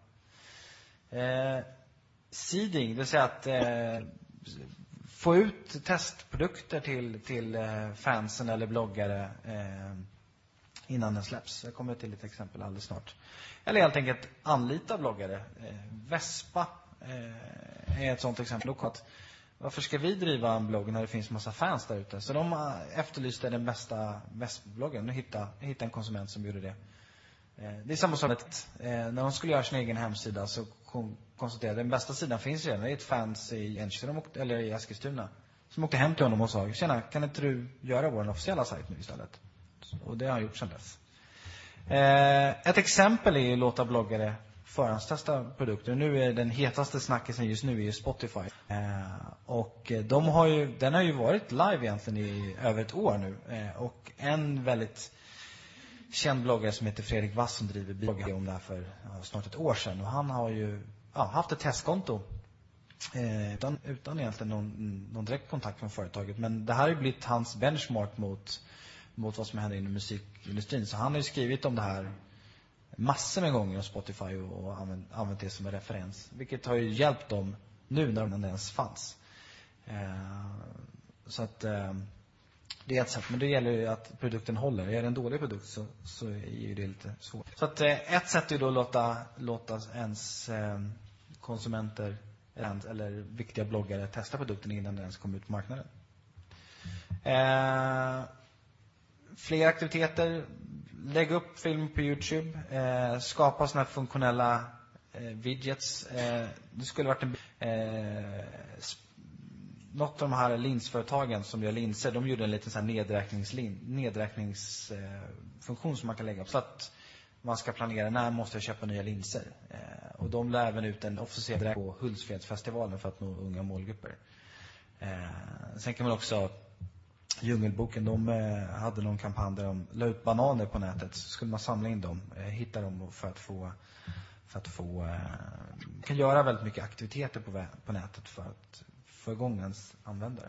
Seeding, det vill säga att få ut testprodukter till fansen eller bloggare innan den släpps. Jag kommer till ett exempel alldeles snart. Eller helt enkelt anlita bloggare. Vespa är ett sånt exempel. Varför ska vi driva en blogg när det finns massa fans där ute? Så de efterlyste den bästa Vespa-bloggen och hitta en konsument som gjorde det. Det är samma sak när de skulle göra sin egen hemsida så konstaterade den bästa sidan finns redan. Det är ett fans i Enköping eller i Eskilstuna som åkte hem till honom och sa: tjena, kan inte du göra vår officiella sajt nu istället? Och det har han gjort sedan dess. Ett exempel är att låta bloggare förhandstesta produkter. Nu är den hetaste snackisen just nu är Spotify. Och den har ju varit live egentligen i över ett år nu. Och en väldigt känd bloggare som heter Fredrik Wass som driver bloggar om det här för snart ett år sedan. Och han har ju haft ett testkonto utan egentligen någon direkt kontakt med företaget. Men det här har ju blivit hans benchmark mot vad som händer inom musikindustrin. Så han har ju skrivit om det här massor med gånger om Spotify och använt det som en referens. Vilket har ju hjälpt dem nu när den ens fanns. Så att det är ett sätt. Men det gäller ju att produkten håller. Är det en dålig produkt så är ju det lite svårt. Så att ett sätt är då låta ens konsumenter eller viktiga bloggare testa produkten innan den ens kommer ut på marknaden. Fler aktiviteter. Lägg upp film på YouTube. Skapa såna här funktionella widgets. Det skulle varit något av de här linsföretagen som gör linser, de gjorde en liten sån här nedräkningsfunktion som man kan lägga upp så att man ska planera när måste jag köpa nya linser. Och de lär även ut en officiell på Hultsfredsfestivalen för att nå unga målgrupper. Sen kan man också Djungelboken, de hade någon kampanj där de la ut bananer på nätet. Så skulle man samla in dem, hitta dem för att få kan göra väldigt mycket aktiviteter på nätet för att få igång ens användare.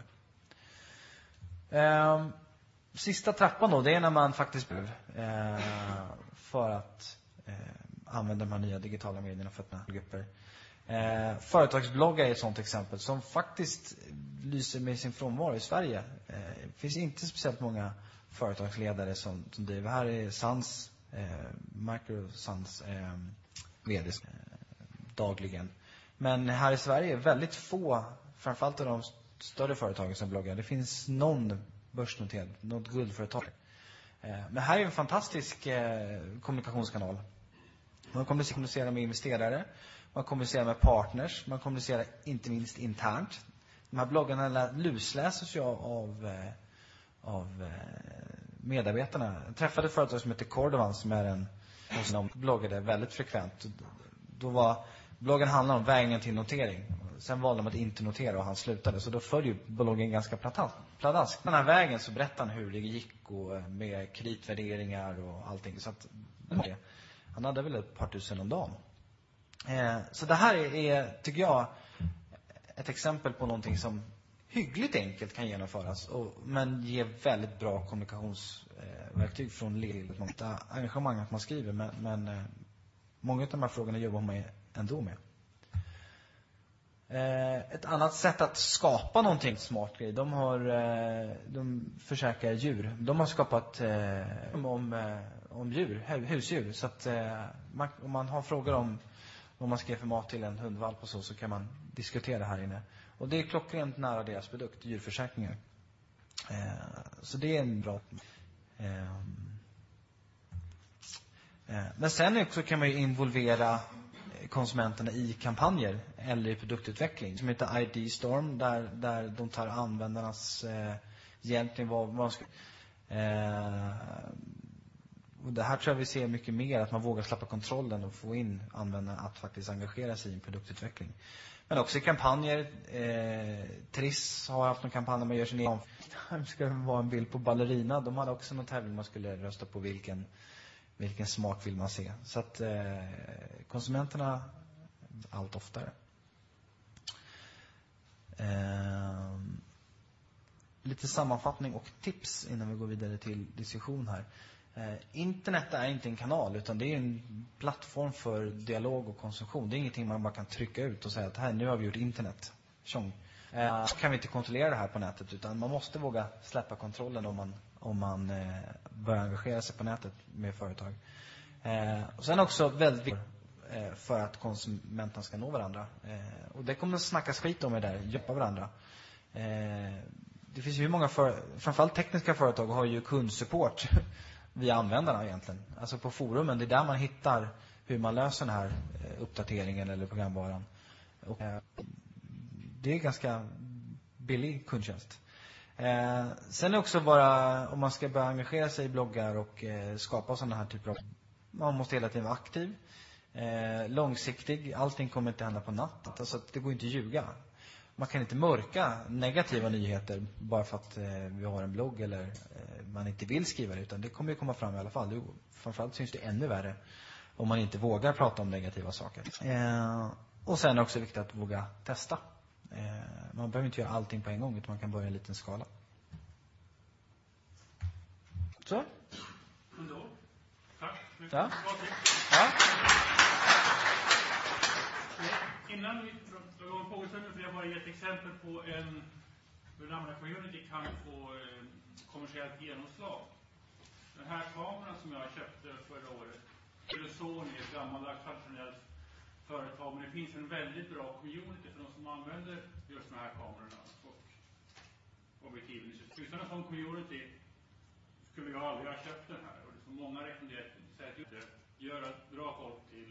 Sista trappan då, det är när man faktiskt för att använda de här nya digitala medierna för att nå grupper. Företagsbloggar är ett sånt exempel som faktiskt lyser med sin frånvaro i Sverige. Det finns inte speciellt många företagsledare som driver. Här är Sans, Microsans vd dagligen. Men här i Sverige är väldigt få, framförallt av de större företagen som bloggar. Det finns någon börsnoterad, något guldföretag. Men här är en fantastisk kommunikationskanal. Man kommunicerar med investerare, man kommunicerar med partners, man kommunicerar inte minst internt. De här bloggarna lusläses ju av medarbetarna. Jag träffade ett företag som heter Cordovan som är en som bloggade väldigt frekvent. Då var bloggen handlade om vägen till notering. Sen valde de att inte notera och han slutade. Så då följde ju bloggen ganska pladask. Den här vägen så berättade han hur det gick och med kreditvärderingar och allting. Så att han hade väl ett par tusen om dagen. Så det här är, tycker jag, ett exempel på någonting som hyggligt enkelt kan genomföras. Men ger väldigt bra kommunikationsverktyg från ledet. Engagemang att man skriver. Men många av de här frågorna jobbar man ändå med. Ett annat sätt att skapa någonting smart grej. De försöker djur. De har skapat om djur, husdjur. Så att om man har frågor om vad man ska ge för mat till en hundvalp och så kan man diskutera det här inne. Och det är klockrent nära deras produkt, djurförsäkringar. Så det är en bra. Men sen också kan man ju involvera konsumenterna i kampanjer eller i produktutveckling som heter ID Storm där de tar användarnas hjälp till vad man ska. Och det här tror jag vi ser mycket mer, att man vågar släppa kontrollen och få in användarna att faktiskt engagera sig i en produktutveckling. Men också i kampanjer. Triss har haft en kampanj där man gör sin egen. Det ska vara en bild på ballerina. De hade också någon tävling man skulle rösta på vilken smak vill man se. Så att konsumenterna allt oftare. Lite sammanfattning och tips innan vi går vidare till diskussion här. Internet är inte en kanal utan det är en plattform för dialog och konsumtion. Det är ingenting man bara kan trycka ut och säga att här, nu har vi gjort internet. Så kan vi inte kontrollera det här på nätet utan man måste våga släppa kontrollen om man börjar engagera sig på nätet med företag. Och sen också väldigt viktigt för att konsumenterna ska nå varandra. Och det kommer att snackas skit om det där, hjälpa varandra. Det finns ju hur många framförallt tekniska företag har ju kundsupport via användarna egentligen. Alltså på forumen, det är där man hittar hur man löser den här uppdateringen eller programvaran. Och det är ganska billig kundtjänst. Sen är också bara, om man ska börja engagera sig i bloggar och skapa sådana här typer av, man måste hela tiden vara aktiv. Långsiktig, allting kommer inte hända på natten. Alltså det går inte att ljuga. Man kan inte mörka negativa nyheter bara för att vi har en blogg eller man inte vill skriva det, utan det kommer ju komma fram i alla fall. Framförallt syns det ännu värre om man inte vågar prata om negativa saker. Och sen är det också viktigt att våga testa. Man behöver inte göra allting på en gång, utan man kan börja i en liten skala. Så? Ändå. Tack. Ja. Ja. Innan vi drar en frågestund vill jag bara ge ett exempel på hur en användar-community kan få kommersiellt genomslag. Den här kameran som jag köpte förra året, Sony, ett gammaldags traditionellt företag, men det finns en väldigt bra community för de som använder just de här kamerorna och objektiven. Utan en sån community skulle jag aldrig ha köpt den här. Och det är så många rekommenderar att dra folk till.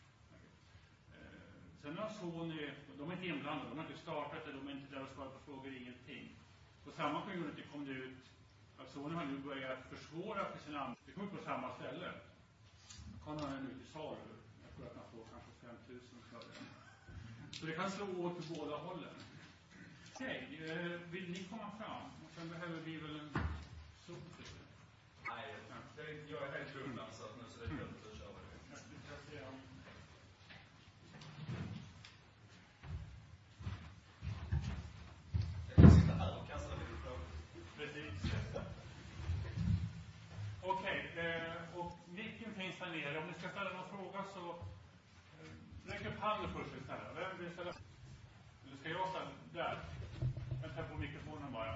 Sen har Sony, de är inte inblandade, de har inte startat det, de är inte där och svarar på frågor, ingenting. På samma community kom det ut att Sony har nu börjat försvåra för sina användare. Det kommer på samma ställe. Kameran är nu till salu. Jag tror att man får kanske 5 000 för den. Så det kan slå åt på båda hållen. Okej, vill ni komma fram? Och sen behöver vi väl en sol för det. Nej, jag är helt undan så nu så det är dumt att köra det. Jag kan sitta här och kasta lite frågor. Precis. Okej, och micken finns här nere. Om ni ska ställa någon fråga så räck upp handen först. Vem vill ställa? Eller ska jag ställa? Där. Vänta på mikrofonen bara.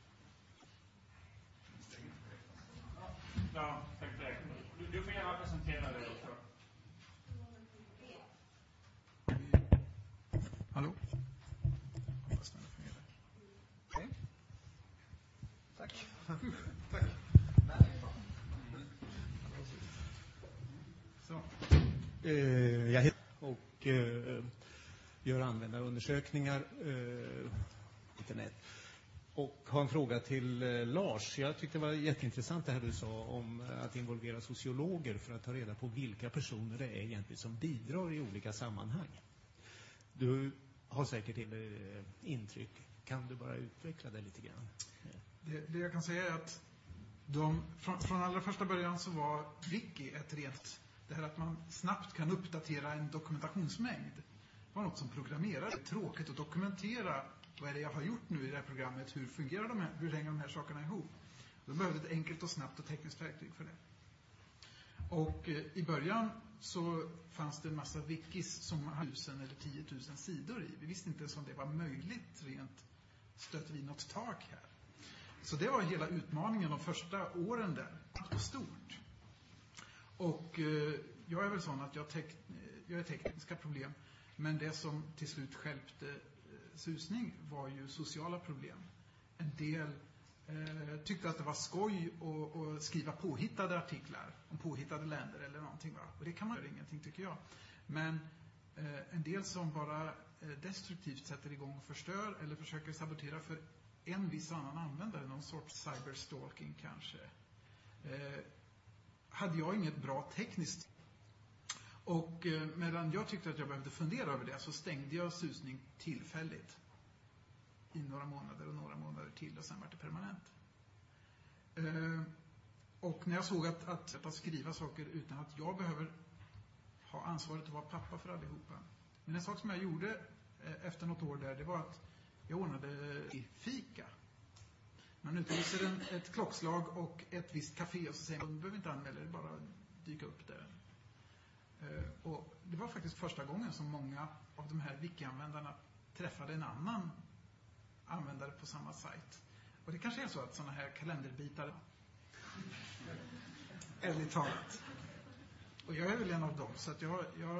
Ja, tack. Du får gärna presentera dig också. Hallå? Okej. Tack. Tack. Så. Jag heter och gör användarundersökningar internet. Och har en fråga till Lars. Jag tyckte det var jätteintressant det här du sa om att involvera sociologer för att ta reda på vilka personer det är egentligen som bidrar i olika sammanhang. Du har säkert intryck. Kan du bara utveckla det lite grann? Det jag kan säga är att från allra första början så var Wiki ett rent... Det här att man snabbt kan uppdatera en dokumentationsmängd var något som programmerade. Det är tråkigt att dokumentera vad är det jag har gjort nu i det här programmet. Hur fungerar hur hänger de här sakerna ihop? Då behövde ett enkelt och snabbt och tekniskt verktyg för det. Och i början så fanns det en massa wikis som hade 1000 eller 10 000 sidor i. Vi visste inte ens om det var möjligt rent. Stötte vi något tak här. Så det var hela utmaningen de första åren där. Och stort. Och jag är väl sån att jag är tekniska problem. Men det som till slut stjälpte susning var ju sociala problem. En del tyckte att det var skoj att skriva påhittade artiklar om påhittade länder eller någonting. Va? Och det kan man göra ingenting tycker jag. Men en del som bara destruktivt sätter igång och förstör eller försöker sabotera för en viss annan användare, någon sorts cyberstalking kanske. Hade jag inget bra tekniskt. Och medan jag tyckte att jag behövde fundera över det så stängde jag susning tillfälligt. I några månader och några månader till och sen var det permanent. Och när jag såg att skriva saker utan att jag behöver ha ansvaret att vara pappa för allihopa. Men en sak som jag gjorde efter något år där, det var att jag ordnade fika. Man utlyser ett klockslag och ett visst café och så säger man, du behöver inte anmäla det, bara dyka upp där. Och det var faktiskt första gången som många av de här wiki-användarna träffade en annan användare på samma sajt. Och det kanske är så att sådana här kalenderbitar ärligt talat. Och jag är väl en av dem så att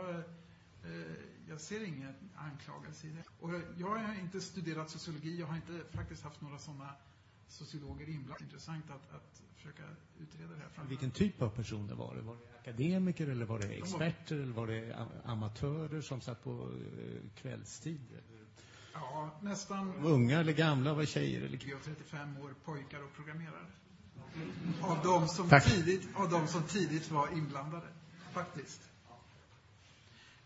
jag ser ingen anklagelse i det. Och jag har inte studerat sociologi, jag har inte faktiskt haft några sådana sociologer inblandade. Intressant att försöka utreda det här framöver. Vilken typ av personer var det? Var det akademiker eller var det experter eller var det amatörer som satt på kvällstid? Ja, nästan... Unga eller gamla, var tjejer eller killar? 35 år pojkar och programmerare. Av de som tidigt var inblandade. Faktiskt.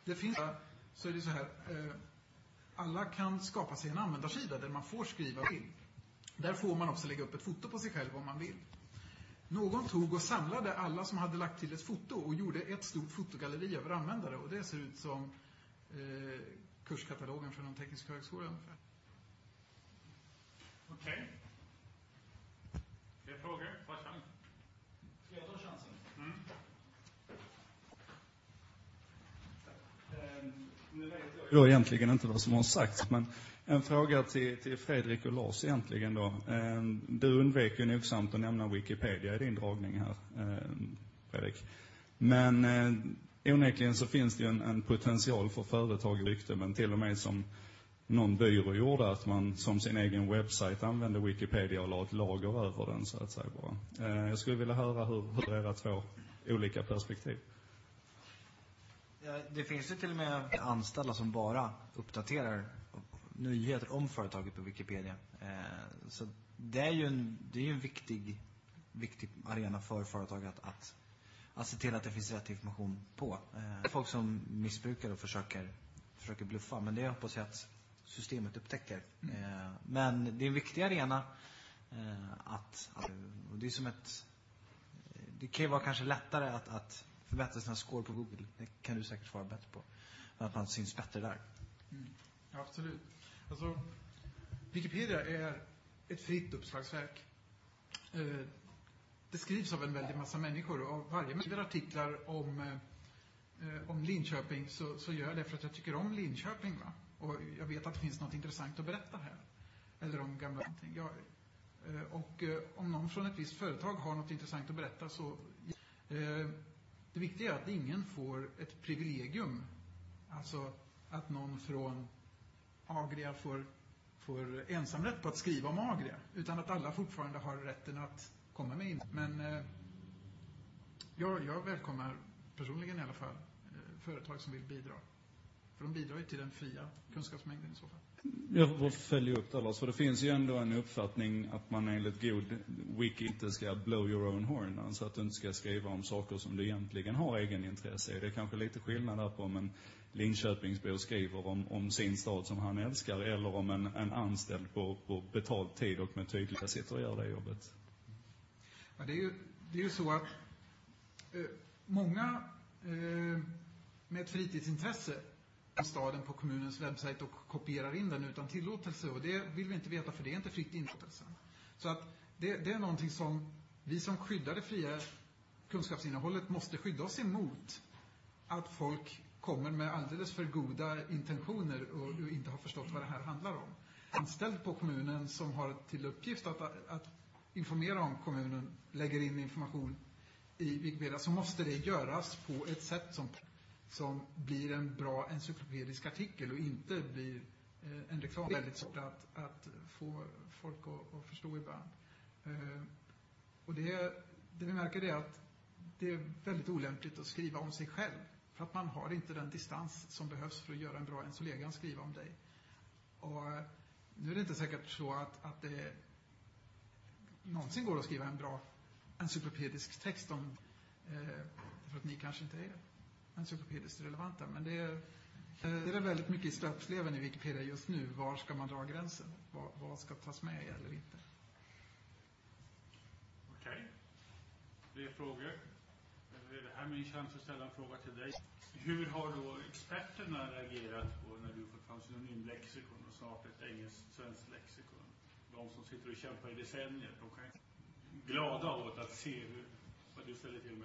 det finns, så är det så här, alla kan skapa sig en användarsida där man får skriva till. Där får man också lägga upp ett foto på sig själv om man vill. Någon tog och samlade alla som hade lagt till ett foto och gjorde ett stort fotogalleri över användare, och det ser ut som kurskatalogen för någon teknisk högskola ungefär. Okej. Fler frågor? Ta chans. Ska jag ta chansen? Nu vet jag egentligen inte vad som har sagts, men en fråga till Fredrik och Lars egentligen då. Du undvek ju nogsamt att nämna Wikipedia i din dragning här, Fredrik. Men onekligen så finns det ju en potential för företag i rykte, men till och med som någon byrå gjorde, att man som sin egen webbsajt använde Wikipedia och la ett lager över den, så att säga bara. Jag skulle vilja höra hur era två olika perspektiv. Ja, det finns ju till och med anställda som bara uppdaterar nyheter om företaget på Wikipedia. Så det är ju en viktig arena för företag att se till att det finns rätt information på. Folk som missbrukar och försöker bluffa, men det hoppas jag att systemet upptäcker. Men det är en viktig arena och det är som det kan ju vara kanske lättare att förbättra sina score på Google. Det kan du säkert svara bättre på. Att man syns bättre där. Ja, absolut. Alltså, Wikipedia är ett fritt uppslagsverk. Det skrivs av en väldig massa människor, och varje skriver artiklar om Linköping så gör jag det för att jag tycker om Linköping, va? Och jag vet att det finns något intressant att berätta här. Eller om gamla någonting. Och om någon från ett visst företag har något intressant att berätta, så det viktiga är att ingen får ett privilegium. Alltså att någon från Agria får ensamrätt på att skriva om Agria, utan att alla fortfarande har rätten att komma med in. Men jag välkomnar personligen i alla fall företag som vill bidra. För de bidrar ju till den fria kunskapsmängden i så fall. Jag får följa upp det, Lars, för det finns ju ändå en uppfattning att man enligt god wiki inte ska blow your own horn, alltså att du inte ska skriva om saker som du egentligen har egen intresse i. Det är kanske lite skillnad där på om en Linköpingsbo skriver om sin stad som han älskar, eller om en anställd på betald tid och med tydliga sitter och gör det jobbet. Ja, det är ju så att många med ett fritidsintresse staden på kommunens webbsajt och kopierar in den utan tillåtelse, och det vill vi inte veta, för det är inte fritt inlåtelse. Så att det är någonting som vi som skyddar det fria kunskapsinnehållet måste skydda oss emot, att folk kommer med alldeles för goda intentioner och inte har förstått vad det här handlar om. Anställd på kommunen som har till uppgift att informera om kommunen lägger in information i Wikipedia, så måste det göras på ett sätt som blir en bra encyklopedisk artikel och inte blir en reklam. Det är väldigt svårt att få folk att förstå ibland. Och det vi märker är att det är väldigt olämpligt att skriva om sig själv, för att man har inte den distans som behövs för att göra en bra encyklopedisk skriva om dig. Och nu är det inte säkert så att det någonsin går att skriva en bra encyklopedisk text om, för att ni kanske inte är encyklopediskt relevanta, men det är väldigt mycket i stöpsleven i Wikipedia just nu. Var ska man dra gränsen? Vad ska tas med eller inte? Okej. Fler frågor? Är det här min chans att ställa en fråga till dig? Hur har då experterna reagerat på när du fått fram synonymlexikon och snart ett engelskt-svenskt lexikon? De som sitter och kämpar i decennier, de kan glada åt att se vad du ställer till med.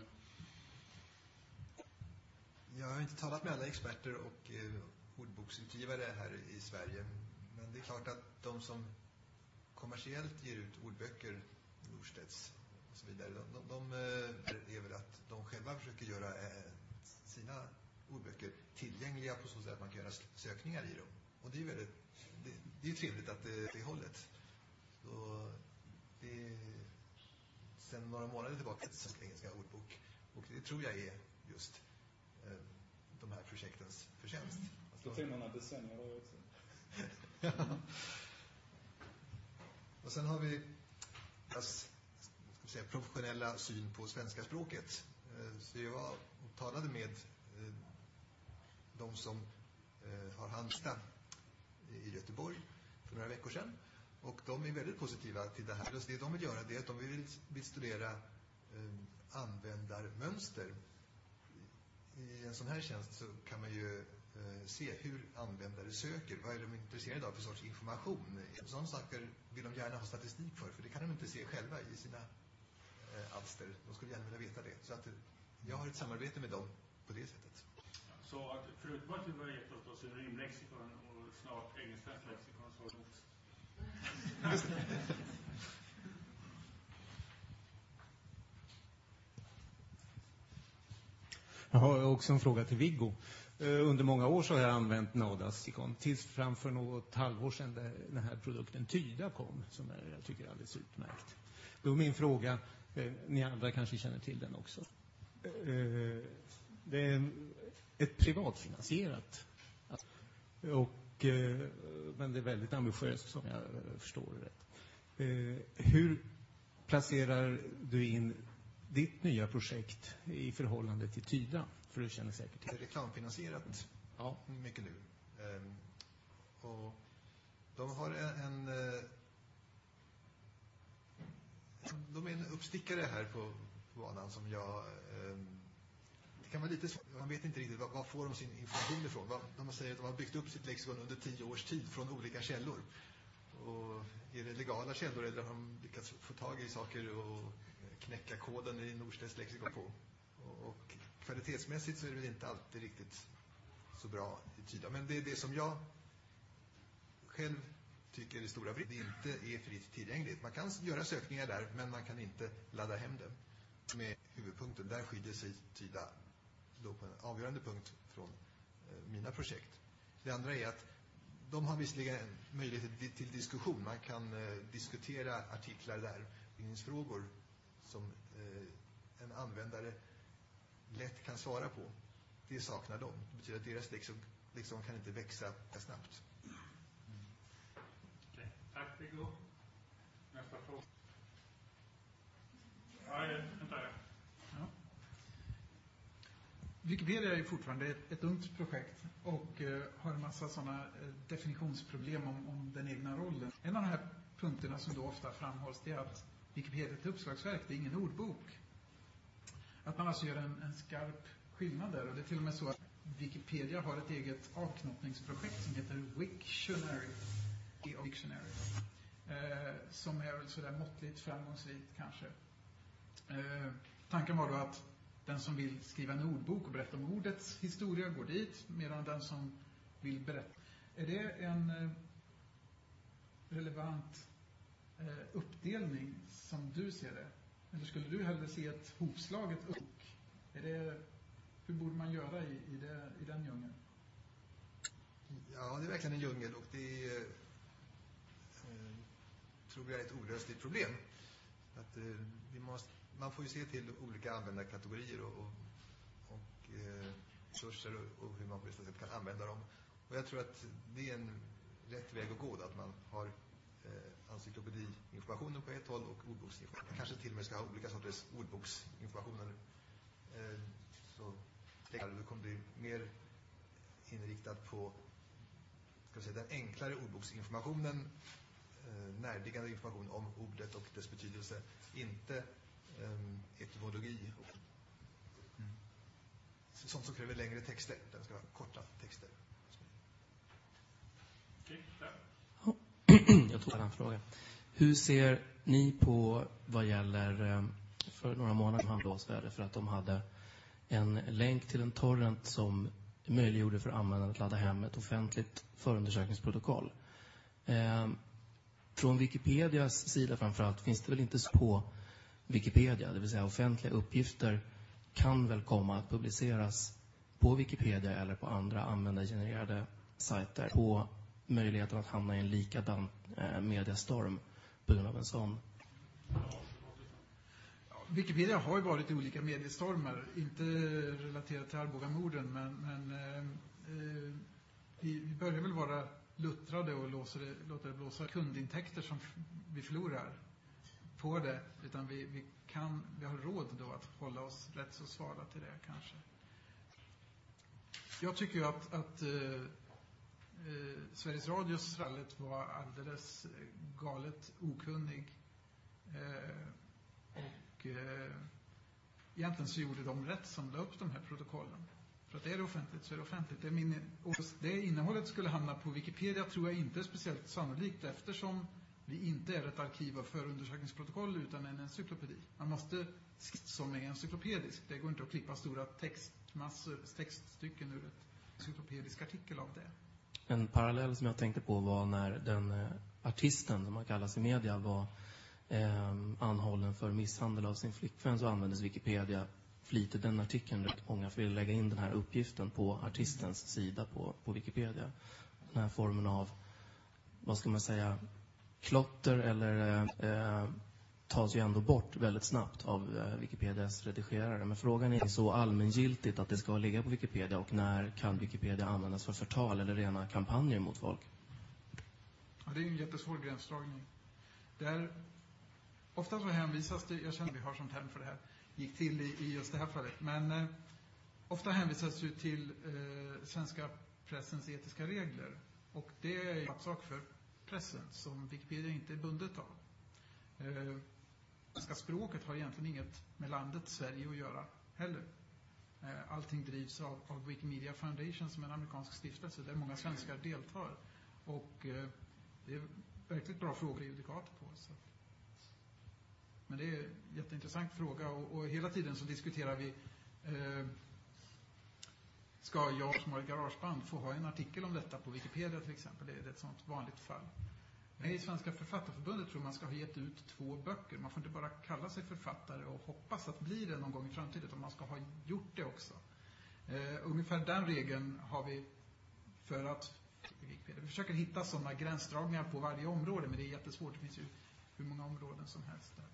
Jag har inte talat med alla experter och ordboksutgivare här i Sverige, men det är klart att de som kommersiellt ger ut ordböcker, Norstedts och så vidare, de är väl att de själva försöker göra sina ordböcker tillgängliga på så sätt att man kan göra sökningar i dem. Och det är väldigt, det är trevligt att det hållet. Så det är sedan några månader tillbaka ett engelska ordbok, och det tror jag är just de här projektens förtjänst. Då finner man decennier då också. Och sen har vi professionella syn på svenska språket. Så jag var och talade med de som har handlat i Göteborg för några veckor sedan. Och de är väldigt positiva till det här. Just det de vill göra, det är att de vill studera användarmönster. I en sån här tjänst så kan man ju se hur användare söker. Vad är de intresserade av för sorts information? Sådana saker vill de gärna ha statistik för det kan de inte se själva i sina alster. De skulle gärna vilja veta det. Så att jag har ett samarbete med dem på det sättet. Så att förutom att du har gett oss synonymlexikon och snart engelskt lexikon så... Jag har också en fråga till Viggo. Under många år så har jag använt Nadas ikon tills framför något halvår sedan den här produkten Tyda kom som jag tycker är alldeles utmärkt. Då är min fråga, ni andra kanske känner till den också. Det är ett privatfinansierat men det är väldigt ambitiöst som jag förstår det rätt. Hur placerar du in ditt nya projekt i förhållande till Tyda? För du känner säkert till. Det är reklamfinansierat mycket nu. Och de har de är en uppstickare här på banan som jag... det kan vara lite svårt. Man vet inte riktigt vad får de sin information ifrån. De säger att de har byggt upp sitt lexikon under 10 års tid från olika källor. Och är det legala källor eller har de lyckats få tag i saker och knäcka koden i Norstedts lexikon på? Och kvalitetsmässigt så är det väl inte alltid riktigt så bra i Tyda. Men det är det som jag själv tycker är stora brister. Det inte är fritt tillgängligt. Man kan göra sökningar där men man kan inte ladda hem det. Med huvudpunkten, där skiljer sig Tyda då på en avgörande punkt från mina projekt. Det andra är att de har visserligen möjlighet till diskussion. Man kan diskutera artiklar där. Det finns frågor som en användare lätt kan svara på. Det saknar de. Det betyder att deras liksom kan inte växa snabbt. Okej. Tack, Viggo. Nästa fråga. Vänta. Ja. Wikipedia är ju fortfarande ett ungt projekt och har en massa sådana definitionsproblem om den egna rollen. En av de här punkterna som då ofta framhålls det är att Wikipedia är ett uppslagsverk, det är ingen ordbok. Att man alltså gör en skarp skillnad där. Och det är till och med så att Wikipedia har ett eget avknoppningsprojekt som heter Wiktionary. Som är väl sådär måttligt framgångsrikt kanske. Tanken var då att den som vill skriva en ordbok och berätta om ordets historia går dit, medan den som vill berätta. Är det en relevant uppdelning som du ser det? Eller skulle du hellre se ett hopslaget upp? Hur borde man göra i den djungeln? Ja, det är verkligen en djungel och det är, tror jag är ett olösligt problem. Att, man får ju se till olika användarkategorier och resurser och hur man på bästa sätt kan använda dem. Och jag tror att det är en rätt väg att gå, att man har encyklopediinformationen på ett håll och ordboksinformationen. Man kanske till och med ska ha olika sorters ordboksinformationer. Så det kommer bli mer inriktad på den enklare ordboksinformationen, närliggande information om ordet och dess betydelse, inte etymologi och sånt som kräver längre texter. Den ska ha korta texter. Jag tog en fråga. Hur ser ni på vad gäller för några månader sedan blåsväder för att de hade en länk till en torrent som möjliggjorde för användaren att ladda hem ett offentligt förundersökningsprotokoll. Från Wikipedias sida framförallt finns det väl inte så på Wikipedia, det vill säga offentliga uppgifter kan väl komma att publiceras på Wikipedia eller på andra användargenererade sajter på möjligheten att hamna i en likadan mediastorm på grund av en sån. Wikipedia har ju varit i olika mediestormar, inte relaterat till Arbogamorden, men vi börjar väl vara luttrade och låter det blåsa kundintäkter som vi förlorar på det, utan vi har råd då att hålla oss rätt så svala till det kanske. Jag tycker ju att Sveriges Radios rallet var alldeles galet okunnig. Egentligen så gjorde de rätt som la upp de här protokollen. För att är det offentligt så är det offentligt. Det innehållet skulle hamna på Wikipedia tror jag inte är speciellt sannolikt, eftersom vi inte är ett arkiv av förundersökningsprotokoll utan en encyklopedi. Man måste som är encyklopedisk. Det går inte att klippa stora textstycken ur ett encyklopedisk artikel av det. En parallell som jag tänkte på var när den artisten som man kallas i media var anhållen för misshandel av sin flickvän, så användes Wikipedia flitigt den artikeln rätt många för att lägga in den här uppgiften på artistens sida på Wikipedia. Den här formen av, vad ska man säga, klotter eller tas ju ändå bort väldigt snabbt av Wikipedias redigerare. Men frågan är så allmängiltigt att det ska ligga på Wikipedia, och när kan Wikipedia användas för förtal eller rena kampanjer mot folk? Ja, det är en jättesvår gränsdragning. Ofta så hänvisas det, jag känner att vi har som term för det här, gick till i just det här fallet, men ofta hänvisas ju till svenska pressens etiska regler, och det är ju en sak för pressen som Wikipedia inte är bundet av. Svenska språket har egentligen inget med landet Sverige att göra heller. Allting drivs av Wikimedia Foundation, som är en amerikansk stiftelse där många svenskar deltar, och det är verkligt bra frågor i judikatet på oss. Men det är en jätteintressant fråga, och hela tiden så diskuterar vi ska jag som har ett garageband få ha en artikel om detta på Wikipedia till exempel. Det är ett sånt vanligt fall. I Svenska författarförbundet tror man ska ha gett ut 2 böcker. Man får inte bara kalla sig författare och hoppas att bli det någon gång i framtiden, utan man ska ha gjort det också. Ungefär den regeln har vi för att vi försöker hitta sådana gränsdragningar på varje område, men det är jättesvårt. Det finns ju hur många områden som helst där.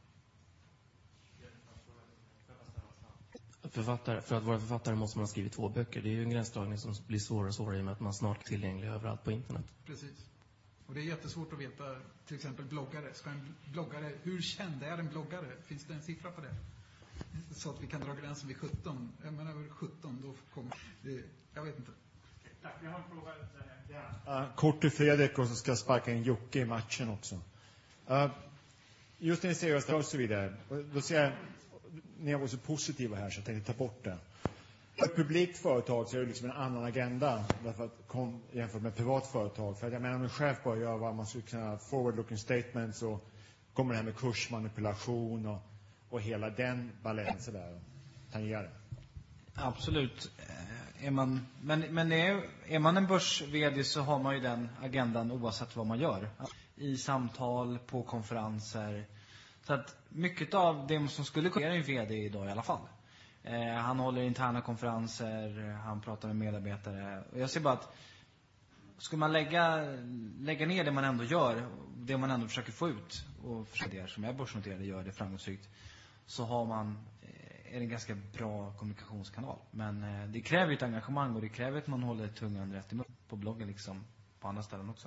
För att vara författare måste man ha skrivit 2 böcker. Det är ju en gränsdragning som blir svårare och svårare i och med att man snart är tillgänglig överallt på internet. Precis. Och det är jättesvårt att veta, till exempel bloggare. Hur känd är en bloggare? Finns det en siffra på det? Så att vi kan dra gränsen vid 17. Jag menar över 17, då kommer det, jag vet inte. Tack, jag har en fråga där. Kort till Fredrik, och så ska jag sparka in Jocke i matchen också. Just när ni säger och så vidare, då ser jag, ni har varit så positiva här så jag tänkte ta bort det. För ett publikt företag så är det liksom en annan agenda därför att jämfört med privat företag. För att jag menar, om en chef bara gör vad man skulle kunna forward-looking statements, så kommer det här med kursmanipulation och hela den balansen där tangerar. Absolut. Är man en börs-vd så har man ju den agendan oavsett vad man gör. I samtal, på konferenser. Så att mycket av det som skulle kunna är en vd idag i alla fall. Han håller interna konferenser, han pratar med medarbetare. Och jag ser bara att ska man lägga ner det man ändå gör, det man ändå försöker få ut, och för det som är börsnoterade gör det framgångsrikt, så är det en ganska bra kommunikationskanal. Men det kräver ju ett engagemang, och det kräver att man håller tungan rätt i mun på bloggen liksom på andra ställen också.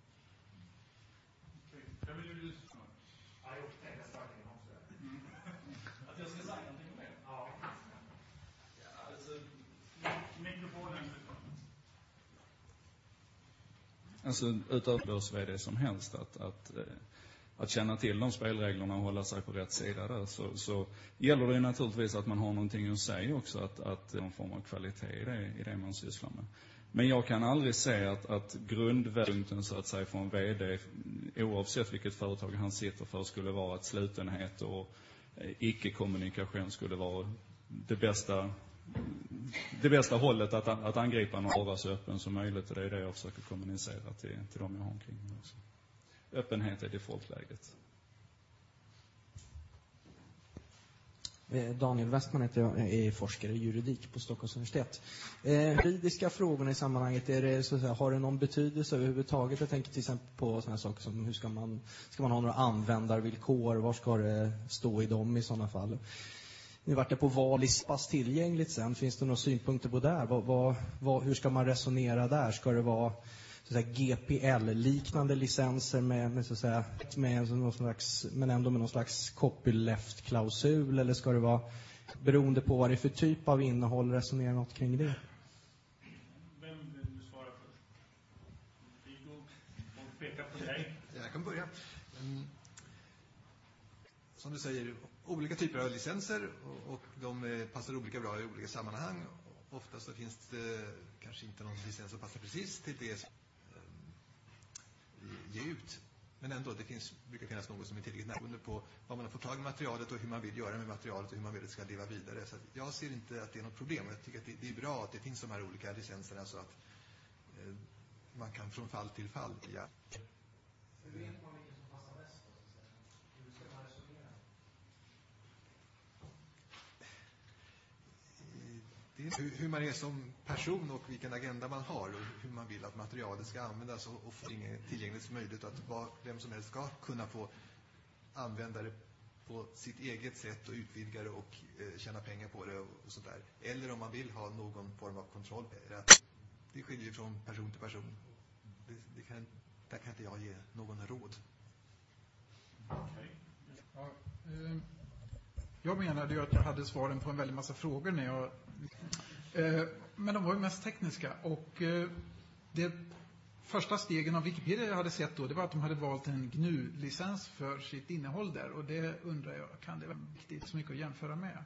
Alltså utöver börs-vd som helst att känna till de spelreglerna och hålla sig på rätt sida där, så gäller det ju naturligtvis att man har någonting att säga också, att någon form av kvalitet i det man sysslar med. Men jag kan aldrig säga att grundpunkten så att säga från vd, oavsett vilket företag han sitter för, skulle vara att slutenhet och icke-kommunikation skulle vara det bästa hållet att angripa någon, och vara så öppen som möjligt. Och det är det jag försöker kommunicera till dem jag har omkring mig också. Öppenhet är defaultläget. Daniel Westman heter jag, är forskare i juridik på Stockholms universitet. Juridiska frågorna i sammanhanget, är det, så att säga, har det någon betydelse överhuvudtaget? Jag tänker till exempel på sådana saker som hur ska man ha några användarvillkor, var ska det stå i dem i sådana fall? Nu vart det på valispas tillgängligt sen. Finns det några synpunkter på där? Hur ska man resonera där? Ska det vara så att säga, GPL-liknande licenser med så att säga, men ändå med någon slags copyleft-klausul? Eller ska det vara, beroende på vad det är för typ av innehåll, resonera något kring det? kan börja. Som du säger, olika typer av licenser och de passar olika bra i olika sammanhang. Ofta så finns det kanske inte någon licens som passar precis till det som vi ger ut. Men ändå, brukar finnas något som är tillräckligt närgående på vad man har fått tag i materialet och hur man vill göra med materialet och hur man vill att det ska leva vidare. Så jag ser inte att det är något problem. Jag tycker att det är bra att det finns de här olika licenserna så att man kan från fall till fall via... Hur vet man vilken som passar bäst då? Hur ska man resonera? Det är hur man är som person och vilken agenda man har och hur man vill att materialet ska användas och få tillgängligt som möjligt att vem som helst ska kunna få använda det på sitt eget sätt och utvidga det och tjäna pengar på det och sånt där. Eller om man vill ha någon form av kontroll. Det skiljer från person till person. Där kan inte jag ge någon råd. Okay. Ja, jag menade ju att jag hade svaren på en väldig massa frågor när jag... Men de var ju mest tekniska. Och det första stegen av Wikipedia jag hade sett då, det var att de hade valt en GNU-licens för sitt innehåll där. Och det undrar jag, kan det vara viktigt så mycket att jämföra med?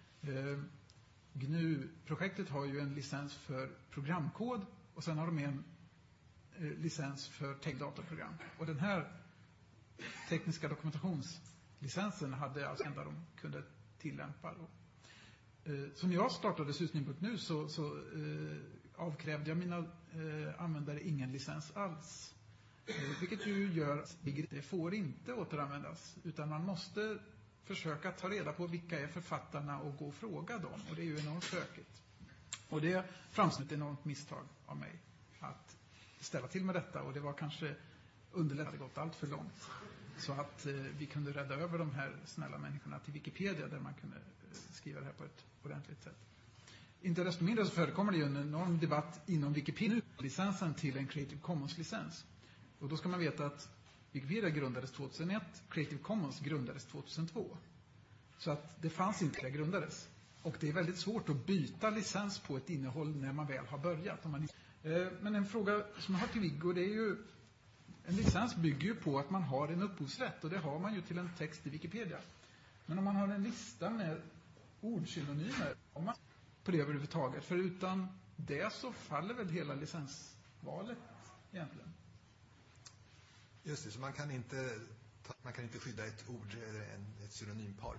GNU-projektet har ju en licens för programkod och sen har de en licens för datorprogram. Och den här tekniska dokumentationslicensen hade alltså enda de kunde tillämpa då. Så när jag startade Susning.nu så avkrävde jag mina användare ingen licens alls. Vilket ju gör att det får inte återanvändas. Utan man måste försöka ta reda på vilka är författarna och gå och fråga dem. Och det är ju enormt sökigt. Och det framstår ett enormt misstag av mig att ställa till med detta. Och det var kanske underlättade gått allt för långt. Så att vi kunde rädda över de här snälla människorna till Wikipedia där man kunde skriva det här på ett ordentligt sätt. Inte desto mindre så förekommer det ju en enorm debatt inom Wikipedia licensen till en Creative Commons-licens. Och då ska man veta att Wikipedia grundades 2001, Creative Commons grundades 2002. Så att det fanns inte det grundades. Och det är väldigt svårt att byta licens på ett innehåll när man väl har börjat. Men en fråga som jag har till Viggo, det är ju en licens bygger ju på att man har en upphovsrätt och det har man ju till en text i Wikipedia. Men om man har en lista med ordsynonymer om man på det överhuvudtaget, för utan det så faller väl hela licensvalet egentligen. Just det, så man kan inte skydda ett ord eller ett synonympar.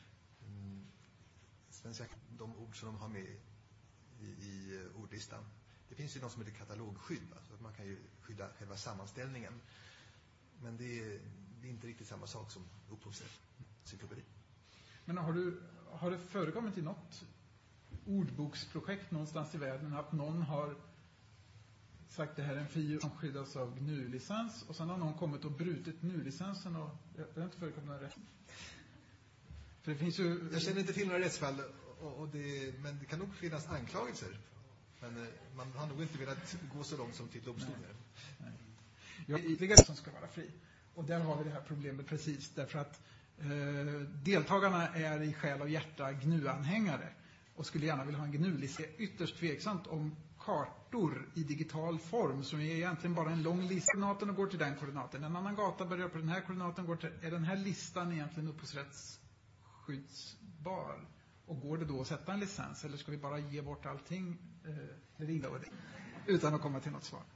Svenska, de ord som de har med i ordlistan. Det finns ju något som heter katalogskydd, så att man kan ju skydda själva sammanställningen. Men det är inte riktigt samma sak som upphovsrätt, encyklopedi. Men har det förekommit i något ordboksprojekt någonstans i världen att någon har sagt det här är en fil som skyddas av GNU-licens och sen har någon kommit och brutit GNU-licensen och det har inte förekommit några rätt? För det finns ju... Jag känner inte till några rättsfall men det kan nog finnas anklagelser. Men man har nog inte velat gå så långt som till domstolen. Nej. Jag som ska vara fri. Och där har vi det här problemet precis. Därför att deltagarna är i själ och hjärta GNU-anhängare. Och skulle gärna vilja ha en GNU-licens. Det är ytterst tveksamt om kartor i digital form som är egentligen bara en lång lista. Koordinaten och går till den koordinaten. En annan gata börjar på den här koordinaten. Är den här listan egentligen upphovsrättsskyddsbar? Och går det då att sätta en licens? Eller ska vi bara ge bort allting utan att komma till något svar?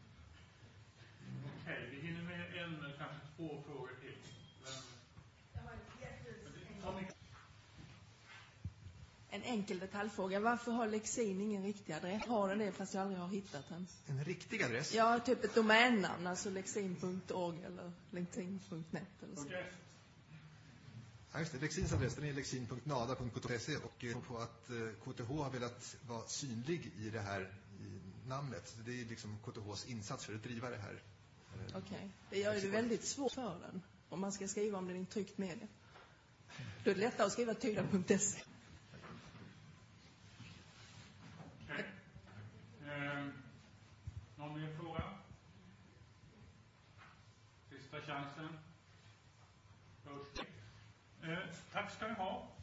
Okej, vi hinner med en eller kanske två frågor till. En enkel detaljfråga. Varför har Lexin ingen riktig adress? Har den det fast jag aldrig har hittat den? En riktig adress? Ja, typ ett domännamn. Alltså lexin.org eller lexin.net eller så. Okay. Ja, just det. Lexins adress den är lexin.nada.kt och på att KTH har velat vara synlig i det här i namnet. Det är liksom KTHs insats för att driva det här. Okej. Det gör det väldigt svårt för den om man ska skriva om den i tryckt media. Då är det lättare att skriva tyda.se. Okej. Någon mer fråga? Sista chansen. Tack ska ni ha.